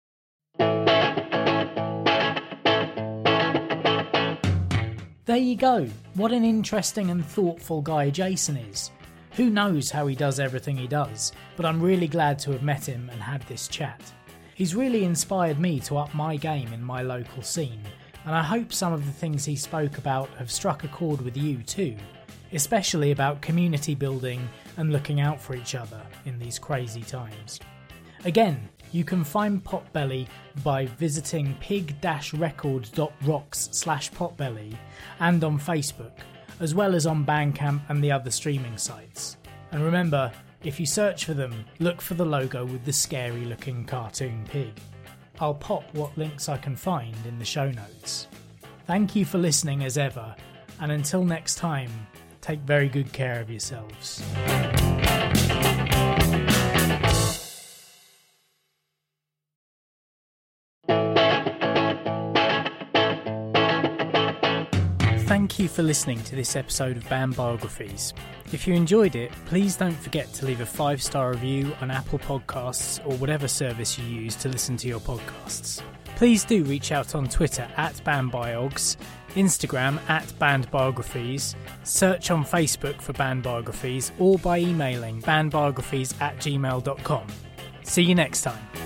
There you go. What an interesting and thoughtful guy Jason is. Who knows how he does everything he does, but I'm really glad to have met him and had this chat. He's really inspired me to up my game in my local scene, and I hope some of the things he spoke about have struck a chord with you too, especially about community building and looking out for each other in these crazy times. Again, you can find Potbelly by visiting pig-record.rocks slash potbelly and on Facebook, as well as on Bandcamp and the other streaming sites. And remember, if you search for them, look for the logo with the scary looking cartoon pig. I'll pop what links I can find in the show notes. Thank you for listening as ever, and until next time, take very good care of yourselves. Thank you for listening to this episode of Band Biographies. If you enjoyed it, please don't forget to leave a five-star review on Apple Podcasts or whatever service you use to listen to your podcasts. Please do reach out on Twitter at BandBiogs, Instagram at BandBiographies, search on Facebook for Band Biographies, or by emailing bandbiographies at gmail dot com. See you next time.